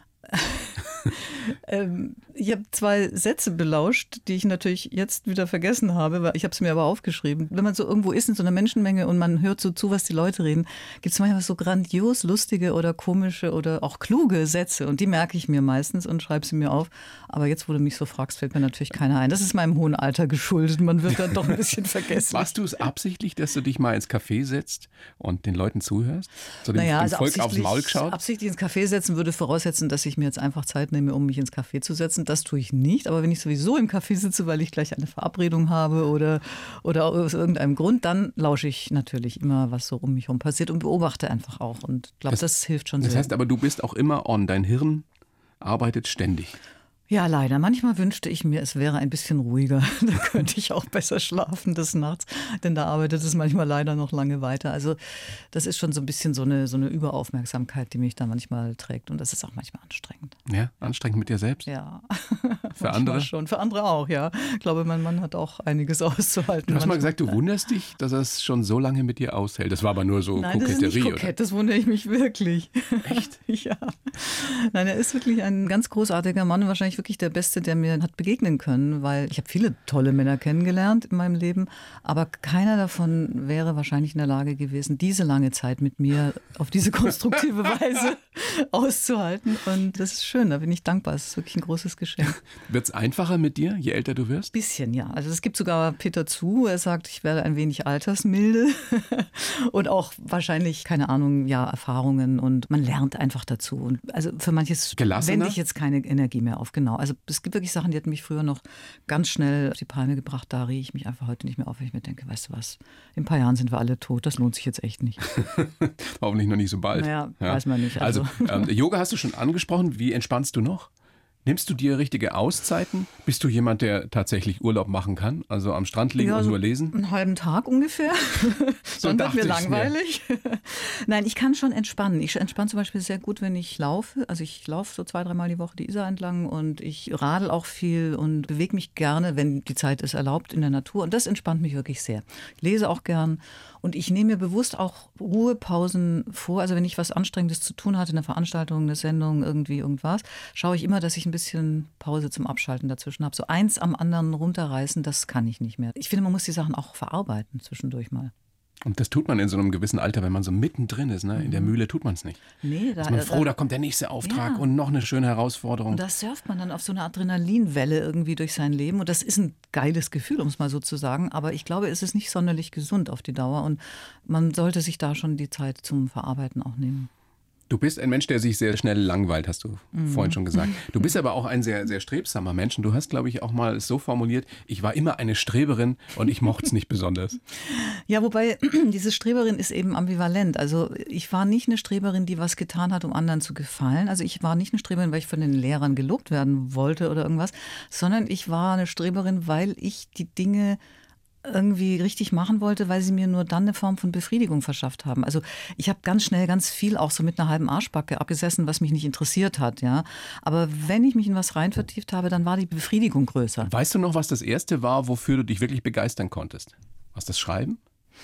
ähm, ich habe zwei Sätze belauscht, die ich natürlich jetzt wieder vergessen habe, weil ich habe es mir aber aufgeschrieben. Wenn man so irgendwo ist in so einer Menschenmenge und man hört so zu, was die Leute reden, gibt es manchmal so grandios lustige oder komische oder auch kluge Sätze und die merke ich mir meistens und schreibe sie mir auf. Aber jetzt, wo du mich so fragst, fällt mir natürlich keiner ein. Das ist meinem hohen Alter geschuldet. Man wird dann doch ein bisschen vergessen. Machst du es absichtlich, dass du dich mal ins Café setzt und den Leuten zuhörst? So dem, naja, dem also Volk aufs Maul geschaut? Absichtlich ins Café setzen würde voraussetzen, dass ich mir jetzt einfach Zeit nehme, nehme, um mich ins Café zu setzen. Das tue ich nicht. Aber wenn ich sowieso im Café sitze, weil ich gleich eine Verabredung habe oder, oder aus irgendeinem Grund, dann lausche ich natürlich immer, was so um mich herum passiert und beobachte einfach auch. Und ich glaube, das, das hilft schon das sehr. Das heißt aber, du bist auch immer on. Dein Hirn arbeitet ständig. Ja, leider. Manchmal wünschte ich mir, es wäre ein bisschen ruhiger. Da könnte ich auch besser schlafen des Nachts, denn da arbeitet es manchmal leider noch lange weiter. Also das ist schon so ein bisschen so eine, so eine Überaufmerksamkeit, die mich da manchmal trägt. Und das ist auch manchmal anstrengend. Ja, anstrengend mit dir selbst? Ja. Für andere? Schon. Für andere auch, ja. Ich glaube, mein Mann hat auch einiges auszuhalten. Du hast manchmal. mal gesagt, du wunderst dich, dass er es schon so lange mit dir aushält. Das war aber nur so Nein, Koketterie, das ist nicht kokett, oder? Das wundere ich mich wirklich. Echt? Ja. Nein, er ist wirklich ein ganz großartiger Mann und wahrscheinlich wirklich der Beste, der mir hat begegnen können, weil ich habe viele tolle Männer kennengelernt in meinem Leben, aber keiner davon wäre wahrscheinlich in der Lage gewesen, diese lange Zeit mit mir auf diese konstruktive Weise auszuhalten. Und das ist schön, da bin ich dankbar. Es ist wirklich ein großes Geschenk. Wird es einfacher mit dir, je älter du wirst? Bisschen, ja. Also es gibt sogar Peter zu, er sagt, ich werde ein wenig altersmilde und auch wahrscheinlich, keine Ahnung, ja, Erfahrungen und man lernt einfach dazu. Und also für manches Gelassener? wende ich jetzt keine Energie mehr auf, genau. Also es gibt wirklich Sachen, die hatten mich früher noch ganz schnell auf die Palme gebracht, da rege ich mich einfach heute nicht mehr auf, wenn ich mir denke, weißt du was, in ein paar Jahren sind wir alle tot, das lohnt sich jetzt echt nicht. Hoffentlich noch nicht so bald. Naja, ja. Weiß man nicht. Also, also ähm, Yoga hast du schon angesprochen, wie entspannst du noch? Nimmst du dir richtige Auszeiten? Bist du jemand, der tatsächlich Urlaub machen kann? Also am Strand liegen ja, und so nur lesen? Einen halben Tag ungefähr. So Dann wird mir dachte ich's mir. langweilig. Nein, ich kann schon entspannen. Ich entspanne zum Beispiel sehr gut, wenn ich laufe. Also ich laufe so zwei, dreimal die Woche die Isar entlang und ich radel auch viel und bewege mich gerne, wenn die Zeit es erlaubt, in der Natur. Und das entspannt mich wirklich sehr. Ich lese auch gern und ich nehme mir bewusst auch Ruhepausen vor. Also wenn ich was Anstrengendes zu tun hatte, eine Veranstaltung, eine Sendung, irgendwie irgendwas, schaue ich immer, dass ich ein bisschen Pause zum Abschalten dazwischen habe. So eins am anderen runterreißen, das kann ich nicht mehr. Ich finde, man muss die Sachen auch verarbeiten zwischendurch mal. Und das tut man in so einem gewissen Alter, wenn man so mittendrin ist. Ne? In der Mühle tut man es nicht. Nee, da ist man froh, da, da kommt der nächste Auftrag ja. und noch eine schöne Herausforderung. Und da surft man dann auf so eine Adrenalinwelle irgendwie durch sein Leben. Und das ist ein geiles Gefühl, um es mal so zu sagen. Aber ich glaube, es ist nicht sonderlich gesund auf die Dauer. Und man sollte sich da schon die Zeit zum Verarbeiten auch nehmen. Du bist ein Mensch, der sich sehr schnell langweilt, hast du Mhm. vorhin schon gesagt. Du bist aber auch ein sehr, sehr strebsamer Mensch. Und du hast, glaube ich, auch mal so formuliert, ich war immer eine Streberin und ich mochte es nicht besonders. Ja, wobei diese Streberin ist eben ambivalent. Also ich war nicht eine Streberin, die was getan hat, um anderen zu gefallen. Also ich war nicht eine Streberin, weil ich von den Lehrern gelobt werden wollte oder irgendwas, sondern ich war eine Streberin, weil ich die Dinge irgendwie richtig machen wollte, weil sie mir nur dann eine Form von Befriedigung verschafft haben. Also ich habe ganz schnell ganz viel auch so mit einer halben Arschbacke abgesessen, was mich nicht interessiert hat. Ja. Aber wenn ich mich in was rein vertieft habe, dann war die Befriedigung größer. Weißt du noch, was das Erste war, wofür du dich wirklich begeistern konntest? Was das Schreiben?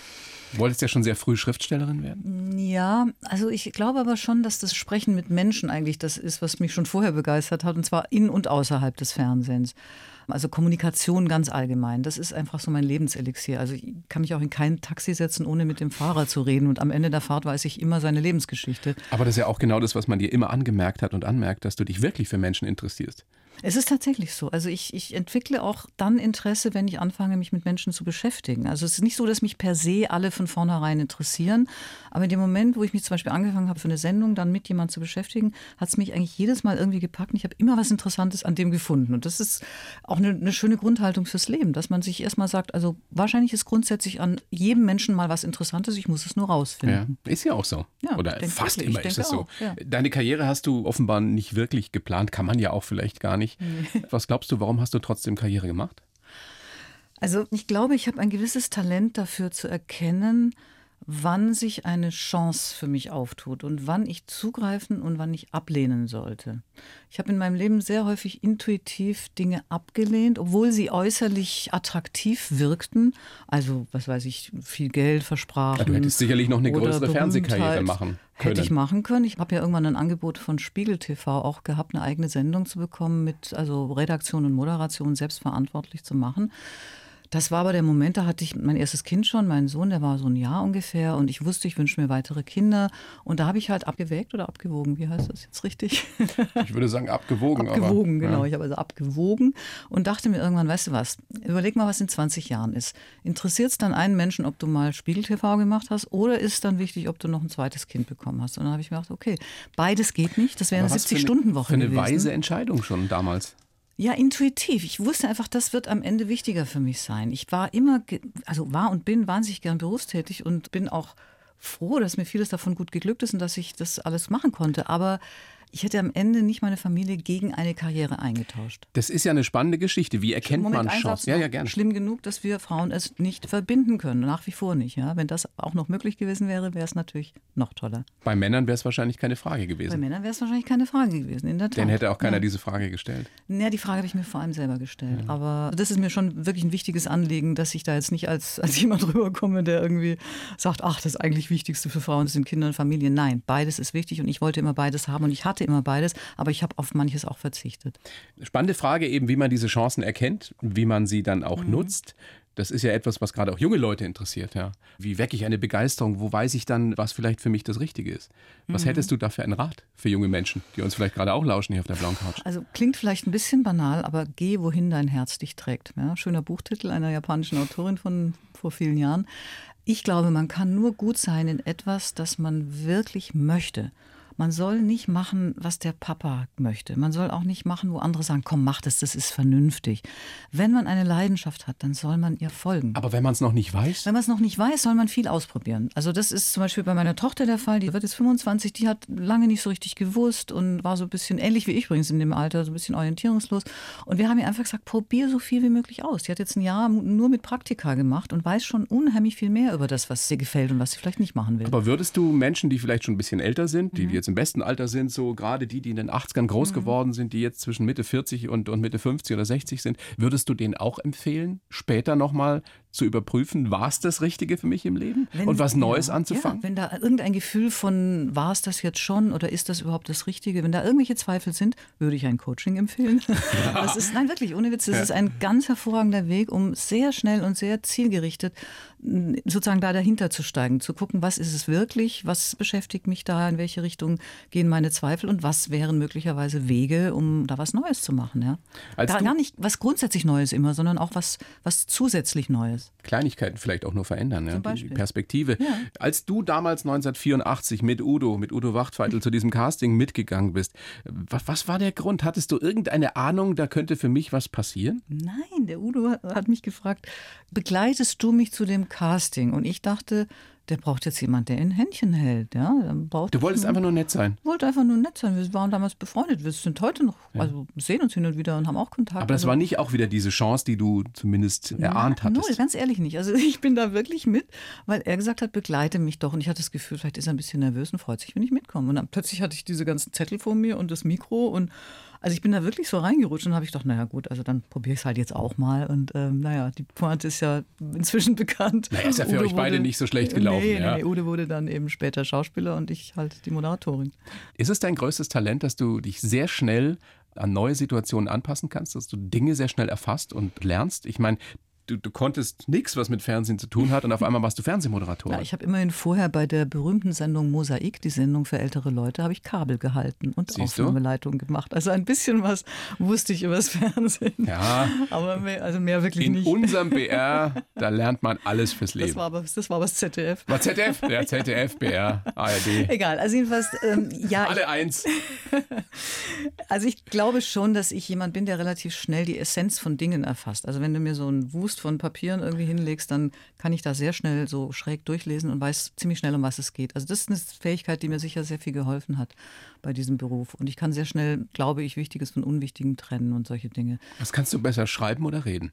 Du wolltest ja schon sehr früh Schriftstellerin werden. Ja, also ich glaube aber schon, dass das Sprechen mit Menschen eigentlich das ist, was mich schon vorher begeistert hat, und zwar in und außerhalb des Fernsehens. Also Kommunikation ganz allgemein, das ist einfach so mein Lebenselixier. Also ich kann mich auch in kein Taxi setzen, ohne mit dem Fahrer zu reden, und am Ende der Fahrt weiß ich immer seine Lebensgeschichte. Aber das ist ja auch genau das, was man dir immer angemerkt hat und anmerkt, dass du dich wirklich für Menschen interessierst. Es ist tatsächlich so. Also ich, ich entwickle auch dann Interesse, wenn ich anfange, mich mit Menschen zu beschäftigen. Also es ist nicht so, dass mich per se alle von vornherein interessieren. Aber in dem Moment, wo ich mich zum Beispiel angefangen habe, für eine Sendung dann mit jemandem zu beschäftigen, hat es mich eigentlich jedes Mal irgendwie gepackt. Und ich habe immer was Interessantes an dem gefunden. Und das ist auch eine, eine schöne Grundhaltung fürs Leben, dass man sich erstmal sagt, also wahrscheinlich ist grundsätzlich an jedem Menschen mal was Interessantes, ich muss es nur rausfinden. Ja, ist ja auch so. Ja, Oder denke fast wirklich. immer Ich ist es so. denke auch, ja. Deine Karriere hast du offenbar nicht wirklich geplant, kann man ja auch vielleicht gar nicht. Nee. Was glaubst du, warum hast du trotzdem Karriere gemacht? Also ich glaube, ich habe ein gewisses Talent dafür zu erkennen, wann sich eine Chance für mich auftut und wann ich zugreifen und wann ich ablehnen sollte. Ich habe in meinem Leben sehr häufig intuitiv Dinge abgelehnt, obwohl sie äußerlich attraktiv wirkten. Also, was weiß ich, viel Geld versprachen. Ja, du hättest sicherlich noch eine größere Fernsehkarriere machen können. Hätte ich machen können. Ich habe ja irgendwann ein Angebot von Spiegel T V auch gehabt, eine eigene Sendung zu bekommen, mit also Redaktion und Moderation selbst verantwortlich zu machen. Das war aber der Moment, da hatte ich mein erstes Kind schon, meinen Sohn, der war so ein Jahr ungefähr und ich wusste, ich wünsche mir weitere Kinder und da habe ich halt abgewägt oder abgewogen, wie heißt das jetzt richtig? Ich würde sagen abgewogen. Abgewogen, aber, genau, ja. ich habe also abgewogen und dachte mir irgendwann, weißt du was, überleg mal, was in zwanzig Jahren ist. Interessiert es dann einen Menschen, ob du mal Spiegel-T V gemacht hast oder ist es dann wichtig, ob du noch ein zweites Kind bekommen hast? Und dann habe ich mir gedacht, okay, beides geht nicht, das wäre eine siebzig-Stunden-Woche Für eine gewesen. weise Entscheidung schon damals. Ja, intuitiv. Ich wusste einfach, das wird am Ende wichtiger für mich sein. Ich war immer, also war und bin wahnsinnig gern berufstätig und bin auch froh, dass mir vieles davon gut geglückt ist und dass ich das alles machen konnte. Aber ich hätte am Ende nicht meine Familie gegen eine Karriere eingetauscht. Das ist ja eine spannende Geschichte. Wie erkennt Moment, man Chancen? Ja, ja, gerne. Schlimm genug, dass wir Frauen es nicht verbinden können. Nach wie vor nicht. Ja? Wenn das auch noch möglich gewesen wäre, wäre es natürlich noch toller. Bei Männern wäre es wahrscheinlich keine Frage gewesen. Bei Männern wäre es wahrscheinlich keine Frage gewesen, in der Tat. Dann hätte auch keiner ja. diese Frage gestellt. Ja, die Frage habe ich mir vor allem selber gestellt. Ja. Aber das ist mir schon wirklich ein wichtiges Anliegen, dass ich da jetzt nicht als, als jemand rüberkomme, der irgendwie sagt, ach, das eigentlich Wichtigste für Frauen sind Kinder und Familie. Nein, beides ist wichtig und ich wollte immer beides haben und ich hatte immer beides. Aber ich habe auf manches auch verzichtet. Spannende Frage eben, wie man diese Chancen erkennt, wie man sie dann auch mhm. nutzt. Das ist ja etwas, was gerade auch junge Leute interessiert. Ja. Wie wecke ich eine Begeisterung? Wo weiß ich dann, was vielleicht für mich das Richtige ist? Was mhm. hättest du da für einen Rat für junge Menschen, die uns vielleicht gerade auch lauschen hier auf der blauen Couch? Also klingt vielleicht ein bisschen banal, aber geh, wohin dein Herz dich trägt. Ja, schöner Buchtitel einer japanischen Autorin von vor vielen Jahren. Ich glaube, man kann nur gut sein in etwas, das man wirklich möchte. Man soll nicht machen, was der Papa möchte. Man soll auch nicht machen, wo andere sagen, komm, mach das, das ist vernünftig. Wenn man eine Leidenschaft hat, dann soll man ihr folgen. Aber wenn man es noch nicht weiß? Wenn man es noch nicht weiß, soll man viel ausprobieren. Also das ist zum Beispiel bei meiner Tochter der Fall, die wird jetzt fünfundzwanzig, die hat lange nicht so richtig gewusst und war so ein bisschen, ähnlich wie ich übrigens in dem Alter, so ein bisschen orientierungslos. Und wir haben ihr einfach gesagt, probier so viel wie möglich aus. Die hat jetzt ein Jahr nur mit Praktika gemacht und weiß schon unheimlich viel mehr über das, was ihr gefällt und was sie vielleicht nicht machen will. Aber würdest du Menschen, die vielleicht schon ein bisschen älter sind, die Mhm. jetzt im besten Alter sind, so gerade die, die in den achtzigern groß mhm. geworden sind, die jetzt zwischen Mitte vierzig und, und Mitte fünfzig oder sechzig sind, würdest du denen auch empfehlen, später nochmal zu überprüfen, war es das Richtige für mich im Leben? Wenn, und was Neues ja, anzufangen? Ja, wenn da irgendein Gefühl von, war es das jetzt schon oder ist das überhaupt das Richtige? Wenn da irgendwelche Zweifel sind, würde ich ein Coaching empfehlen. Ja. Das ist, nein, wirklich, ohne Witz, das ja. ist ein ganz hervorragender Weg, um sehr schnell und sehr zielgerichtet sozusagen da dahinter zu steigen, zu gucken, was ist es wirklich, was beschäftigt mich da, in welche Richtung gehen meine Zweifel und was wären möglicherweise Wege, um da was Neues zu machen. Ja? Gar, gar nicht was grundsätzlich Neues immer, sondern auch was, was zusätzlich Neues. Kleinigkeiten vielleicht auch nur verändern, ja? Die Perspektive. Ja. Als du damals neunzehnhundertvierundachtzig mit Udo, mit Udo Wachtfeitel zu diesem Casting mitgegangen bist, was, was war der Grund? Hattest du irgendeine Ahnung, da könnte für mich was passieren? Nein, der Udo hat mich gefragt, begleitest du mich zu dem Casting? Und ich dachte, der braucht jetzt jemand, der in Händchen hält. Ja, dann braucht du wolltest nur, einfach nur nett sein? Ich wollte einfach nur nett sein. Wir waren damals befreundet. Wir sind heute noch, ja. also sehen uns hin und wieder und haben auch Kontakt. Aber das also, war nicht auch wieder diese Chance, die du zumindest erahnt hattest? Nein, ganz ehrlich nicht. Also ich bin da wirklich mit, weil er gesagt hat, begleite mich doch. Und ich hatte das Gefühl, vielleicht ist er ein bisschen nervös und freut sich, wenn ich mitkomme. Und dann plötzlich hatte ich diese ganzen Zettel vor mir und das Mikro und also ich bin da wirklich so reingerutscht und habe ich gedacht, naja gut, also dann probiere ich es halt jetzt auch mal. Und ähm, naja, die Pointe ist ja inzwischen bekannt. Naja, ist ja für Udo euch beide wurde, nicht so schlecht gelaufen. Nee, ja. nee, Udo wurde dann eben später Schauspieler und ich halt die Moderatorin. Ist es dein größtes Talent, dass du dich sehr schnell an neue Situationen anpassen kannst, dass du Dinge sehr schnell erfasst und lernst? Ich meine, Du, du konntest nichts, was mit Fernsehen zu tun hat und auf einmal warst du Fernsehmoderatorin. Ja, ich habe immerhin vorher bei der berühmten Sendung Mosaik, die Sendung für ältere Leute, habe ich Kabel gehalten und Siehst Aufnahmeleitung du? gemacht. Also ein bisschen was wusste ich über das Fernsehen. Ja, aber mehr, also mehr wirklich in nicht. In unserem B R, da lernt man alles fürs Leben. Das war aber das, war aber das Z D F. War Z D F? Ja, Z D F, B R, A R D. Egal, also jedenfalls, ähm, ja. Alle ich, eins. Also ich glaube schon, dass ich jemand bin, der relativ schnell die Essenz von Dingen erfasst. Also wenn du mir so einen Wust von Papieren irgendwie hinlegst, dann kann ich da sehr schnell so schräg durchlesen und weiß ziemlich schnell, um was es geht. Also das ist eine Fähigkeit, die mir sicher sehr viel geholfen hat bei diesem Beruf. Und ich kann sehr schnell, glaube ich, Wichtiges von Unwichtigem trennen und solche Dinge. Was kannst du besser schreiben oder reden?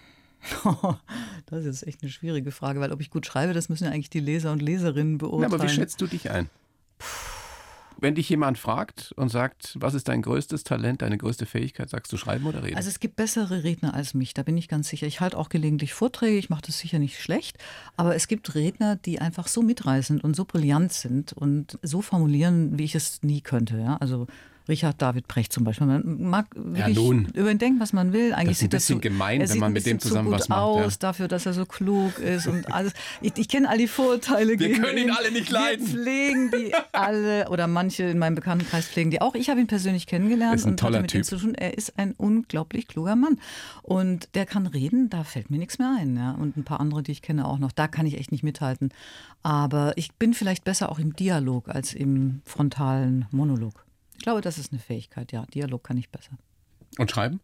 Das ist jetzt echt eine schwierige Frage, weil ob ich gut schreibe, das müssen ja eigentlich die Leser und Leserinnen beurteilen. Na, aber wie schätzt du dich ein? Wenn dich jemand fragt und sagt, was ist dein größtes Talent, deine größte Fähigkeit, sagst du schreiben oder reden? Also es gibt bessere Redner als mich, da bin ich ganz sicher. Ich halte auch gelegentlich Vorträge, ich mache das sicher nicht schlecht, aber es gibt Redner, die einfach so mitreißend und so brillant sind und so formulieren, wie ich es nie könnte. Ja? Also Richard David Precht zum Beispiel. Man mag wirklich ja, nun. über ihn denken, was man will. Eigentlich Das ist ein sieht das bisschen so, gemein, er wenn sieht man ein mit dem bisschen zusammen zu gut was macht, aus, ja. dafür, dass er so klug ist und alles. Ich, ich kenne all die Vorurteile Wir gegen können ihn alle nicht leiden. Wir pflegen die alle oder manche in meinem Bekanntenkreis pflegen die auch. Ich habe ihn persönlich kennengelernt Ist ein und toller hatte mit ihm Typ. zu tun. Er ist ein unglaublich kluger Mann und der kann reden, da fällt mir nichts mehr ein. Ja. Und ein paar andere, die ich kenne auch noch. Da kann ich echt nicht mithalten. Aber ich bin vielleicht besser auch im Dialog als im frontalen Monolog. Ich glaube, das ist eine Fähigkeit, ja. Dialog kann ich besser. Und schreiben?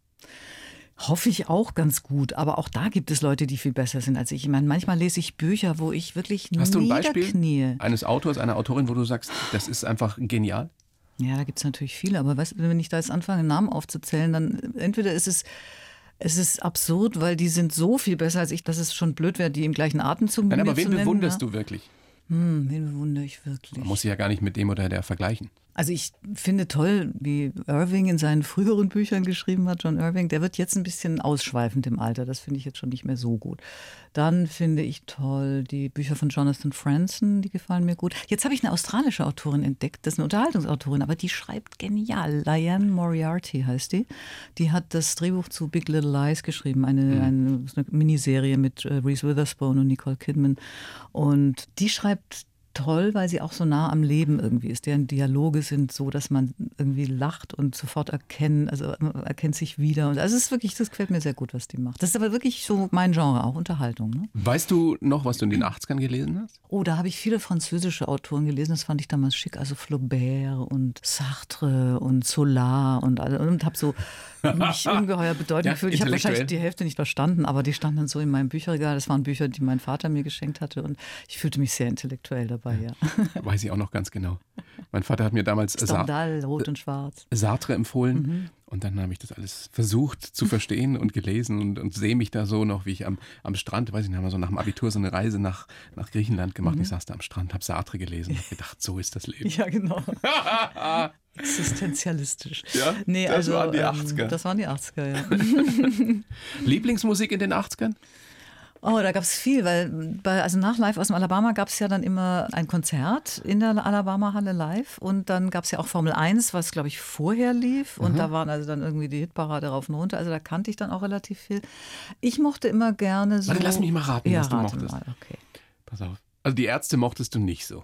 Hoffe ich auch ganz gut, aber auch da gibt es Leute, die viel besser sind als ich. Ich meine, manchmal lese ich Bücher, wo ich wirklich Hast du ein Beispiel niederknie. eines Autors, einer Autorin, wo du sagst, das ist einfach genial? Ja, da gibt es natürlich viele, aber weißt, du, wenn ich da jetzt anfange, Namen aufzuzählen, dann entweder ist es, es ist absurd, weil die sind so viel besser als ich, dass es schon blöd wäre, die im gleichen Atemzug Nein, mit aber mir wen zu nennen, bewunderst ja? du wirklich? Hm, wen bewundere ich wirklich? Man muss sich ja gar nicht mit dem oder der vergleichen. Also ich finde toll, wie Irving in seinen früheren Büchern geschrieben hat, John Irving. Der wird jetzt ein bisschen ausschweifend im Alter. Das finde ich jetzt schon nicht mehr so gut. Dann finde ich toll die Bücher von Jonathan Franzen, die gefallen mir gut. Jetzt habe ich eine australische Autorin entdeckt, das ist eine Unterhaltungsautorin, aber die schreibt genial. Liane Moriarty heißt die. Die hat das Drehbuch zu Big Little Lies geschrieben, eine, mhm. eine, eine Miniserie mit Reese Witherspoon und Nicole Kidman. Und die schreibt toll, weil sie auch so nah am Leben irgendwie ist. Deren Dialoge sind so, dass man irgendwie lacht und sofort erkennt, also erkennt sich wieder. Und also es ist wirklich, das gefällt mir sehr gut, was die macht. Das ist aber wirklich so mein Genre, auch Unterhaltung. Ne? Weißt du noch, was du in den achtzigern gelesen hast? Oh, da habe ich viele französische Autoren gelesen, das fand ich damals schick. Also Flaubert und Sartre und Zola und, und habe so mich ungeheuer bedeutend Ja, gefühlt. Ich habe intellektuell. wahrscheinlich die Hälfte nicht verstanden, aber die standen dann so in meinem Bücherregal. Das waren Bücher, die mein Vater mir geschenkt hatte und ich fühlte mich sehr intellektuell dabei, ja. Weiß ich auch noch ganz genau. Mein Vater hat mir damals Sa Stendhal, Rot und Schwarz. Sartre empfohlen Mhm. und dann habe ich das alles versucht zu verstehen und gelesen und, und sehe mich da so noch, wie ich am, am Strand, weiß ich nicht, haben wir so nach dem Abitur so eine Reise nach, nach Griechenland gemacht. Mhm. Ich saß da am Strand, habe Sartre gelesen und habe gedacht, so ist das Leben. Ja, genau. Existenzialistisch. Ja, nee, das also, waren die ähm, achtziger. Das waren die achtziger, ja. Lieblingsmusik in den achtzigern? Oh, da gab es viel, weil bei, also nach Live aus dem Alabama gab es ja dann immer ein Konzert in der Alabama-Halle live und dann gab es ja auch Formel eins, was glaube ich vorher lief und mhm. da waren also dann irgendwie die Hitparade rauf und runter, also da kannte ich dann auch relativ viel. Ich mochte immer gerne so... Warte, lass mich mal raten, ja, was du rate mochtest. Mal, okay. Pass auf. Also die Ärzte mochtest du nicht so.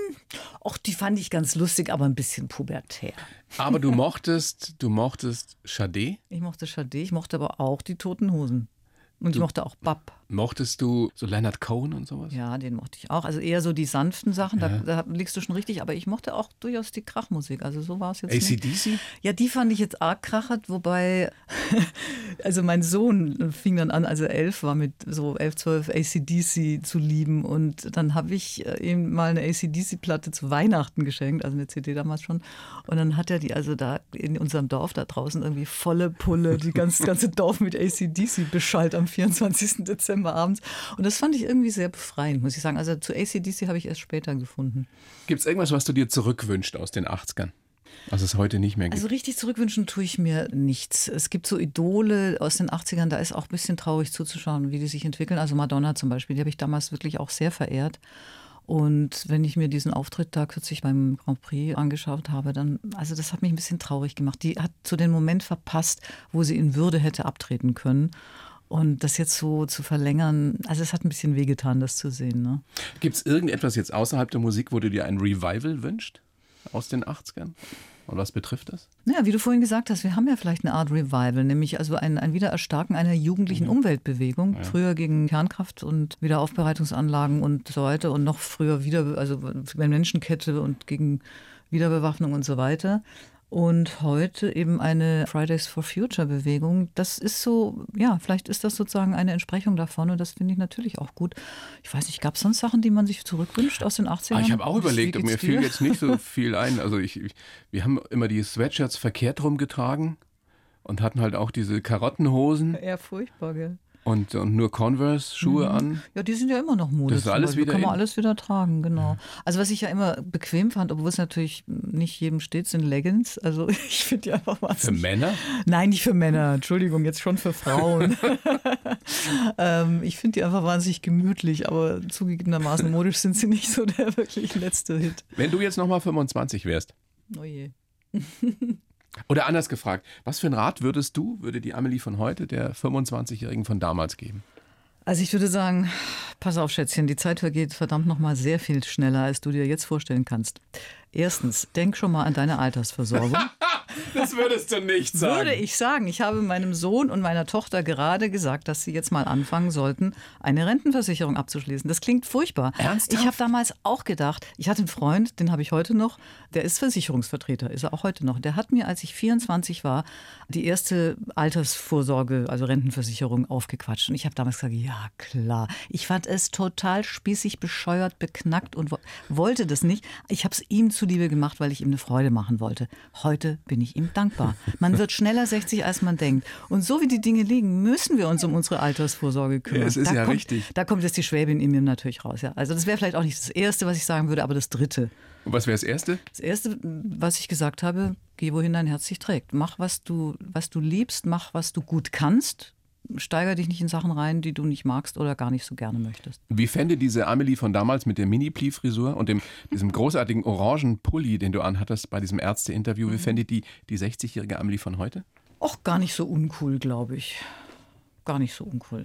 Och, die fand ich ganz lustig, aber ein bisschen pubertär. Aber du mochtest, du mochtest Sade? Ich mochte Sade, ich mochte aber auch die Toten Hosen. Und ich mochte auch Bab. Mochtest du so Leonard Cohen und sowas? Ja, den mochte ich auch. Also eher so die sanften Sachen, Ja. da, da liegst du schon richtig. Aber ich mochte auch durchaus die Krachmusik. Also so war es jetzt A C nicht. D C? Ja, die fand ich jetzt arg krachert, wobei, also mein Sohn fing dann an, als er elf war, mit so elf, zwölf A C D C zu lieben. Und dann habe ich äh, ihm mal eine A C D C-Platte zu Weihnachten geschenkt, also eine C D damals schon. Und dann hat er die also da in unserem Dorf da draußen irgendwie volle Pulle, die ganz, ganze Dorf mit A C D C beschallt am vierundzwanzigsten Dezember abends. Und das fand ich irgendwie sehr befreiend, muss ich sagen. Also zu A C D C habe ich erst später gefunden. Gibt es irgendwas, was du dir zurückwünscht aus den achtzigern? Was es heute nicht mehr gibt? Also richtig zurückwünschen tue ich mir nichts. Es gibt so Idole aus den achtzigern, da ist auch ein bisschen traurig zuzuschauen, wie die sich entwickeln. Also Madonna zum Beispiel, die habe ich damals wirklich auch sehr verehrt. Und wenn ich mir diesen Auftritt da kürzlich beim Grand Prix angeschaut habe, dann, also das hat mich ein bisschen traurig gemacht. Die hat so den Moment verpasst, wo sie in Würde hätte abtreten können. Und das jetzt so zu verlängern, also es hat ein bisschen wehgetan, das zu sehen. Ne? Gibt es irgendetwas jetzt außerhalb der Musik, wo du dir ein Revival wünschst aus den achtzigern? Und was betrifft das? Ja, wie du vorhin gesagt hast, wir haben ja vielleicht eine Art Revival, nämlich also ein, ein Wiedererstarken einer jugendlichen Mhm. Umweltbewegung. Ja. Früher gegen Kernkraft und Wiederaufbereitungsanlagen und so weiter und noch früher wieder, also wenn Menschenkette und gegen Wiederbewaffnung und so weiter. Und heute eben eine Fridays for Future Bewegung. Das ist so, ja, vielleicht ist das sozusagen eine Entsprechung davon und das finde ich natürlich auch gut. Ich weiß nicht, gab es sonst Sachen, die man sich zurückwünscht aus den achtzigern? Ah, ich habe auch überlegt, Wie und mir geht's fiel dir? jetzt nicht so viel ein. Also ich, ich, wir haben immer die Sweatshirts verkehrt rumgetragen und hatten halt auch diese Karottenhosen Ja, furchtbar, gell? und, und nur Converse-Schuhe Mhm. an. Ja, die sind ja immer noch Mode. Das ist zum alles Beispiel. wieder Kann man in. alles wieder tragen, genau. Also was ich ja immer bequem fand, obwohl es natürlich nicht jedem steht, sind Leggings. Also ich finde die einfach Für wahnsinnig. Männer? Nein, nicht für Männer. Entschuldigung, jetzt schon für Frauen. ähm, ich finde die einfach wahnsinnig gemütlich, aber zugegebenermaßen modisch sind sie nicht so der wirklich letzte Hit. Wenn du jetzt nochmal fünfundzwanzig wärst, Oh je. Oder anders gefragt, was für einen Rat würdest du, würde die Amelie von heute der fünfundzwanzigjährigen von damals geben? Also ich würde sagen, pass auf, Schätzchen, die Zeit vergeht verdammt noch mal sehr viel schneller, als du dir jetzt vorstellen kannst. Erstens, denk schon mal an deine Altersversorgung. Das würdest du nicht sagen. Würde ich sagen. Ich habe meinem Sohn und meiner Tochter gerade gesagt, dass sie jetzt mal anfangen sollten, eine Rentenversicherung abzuschließen. Das klingt furchtbar. Ernsthaft? Ich habe damals auch gedacht, ich hatte einen Freund, den habe ich heute noch, der ist Versicherungsvertreter, ist er auch heute noch. Der hat mir, als ich vierundzwanzig war, die erste Altersvorsorge, also Rentenversicherung, aufgequatscht. Und ich habe damals gesagt, ja klar. Ich fand es total spießig, bescheuert, beknackt und wo- wollte das nicht. Ich habe es ihm zuliebe gemacht, weil ich ihm eine Freude machen wollte. Heute bin ich ihm dankbar. Man wird schneller sechzig, als man denkt. Und so wie die Dinge liegen, müssen wir uns um unsere Altersvorsorge kümmern. Ja, es ist da ja kommt, richtig. Da kommt jetzt die Schwäbin in mir natürlich raus. Ja. Also das wäre vielleicht auch nicht das Erste, was ich sagen würde, aber das Dritte. Und was wäre das Erste? Das Erste, was ich gesagt habe, geh, wohin dein Herz dich trägt. Mach, was du, was du liebst, mach, was du gut kannst. Steiger dich nicht in Sachen rein, die du nicht magst oder gar nicht so gerne möchtest. Wie fände diese Amelie von damals mit der Mini-Pli-Frisur und dem, diesem großartigen orangen Pulli, den du anhattest bei diesem Ärzte-Interview, wie fände die die sechzigjährige Amelie von heute? Och, gar nicht so uncool, glaube ich. Gar nicht so uncool.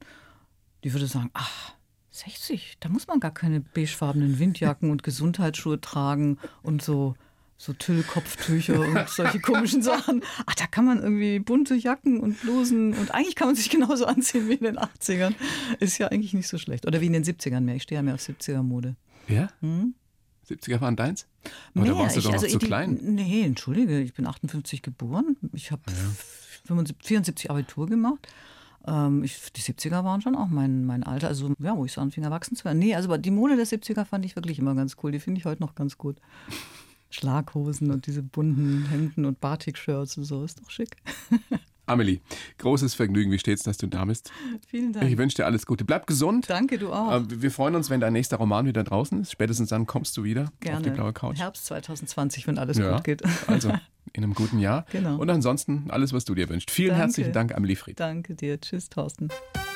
Die würde sagen, ach, sechzig, da muss man gar keine beigefarbenen Windjacken und Gesundheitsschuhe tragen und so, so Tüllkopftücher und solche komischen Sachen. Ach, da kann man irgendwie bunte Jacken und Blusen und eigentlich kann man sich genauso anziehen wie in den achtzigern. Ist ja eigentlich nicht so schlecht. Oder wie in den siebzigern mehr. Ich stehe ja mehr auf siebziger-Mode. Ja? Hm? siebziger waren deins? Aber da Mehr. warst du Ich- doch noch also zu die- klein. Nee, entschuldige, ich bin achtundfünfzig geboren. Ich habe vierundsiebzig Abitur gemacht. Ähm, ich, die siebziger waren schon auch mein, mein Alter, also ja, wo ich so anfing erwachsen zu werden. Nee, also die Mode der siebziger fand ich wirklich immer ganz cool. Die finde ich heute noch ganz gut. Schlaghosen und diese bunten Hemden und Batik-Shirts und so, ist doch schick. Amelie, großes Vergnügen, wie steht's, dass du da bist? Vielen Dank. Ich wünsche dir alles Gute. Bleib gesund. Danke, du auch. Äh, Wir freuen uns, wenn dein nächster Roman wieder draußen ist. Spätestens dann kommst du wieder Gerne. auf die blaue Couch. Herbst zwanzig zwanzig, wenn alles Ja, gut geht. also in einem guten Jahr. Genau. Und ansonsten alles, was du dir wünschst. Vielen Danke. herzlichen Dank, Amelie Fried. Danke dir. Tschüss, Thorsten.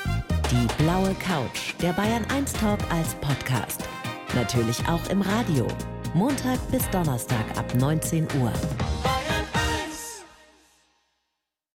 Die blaue Couch, der Bayern eins Talk als Podcast. Natürlich auch im Radio. Montag bis Donnerstag ab neunzehn Uhr.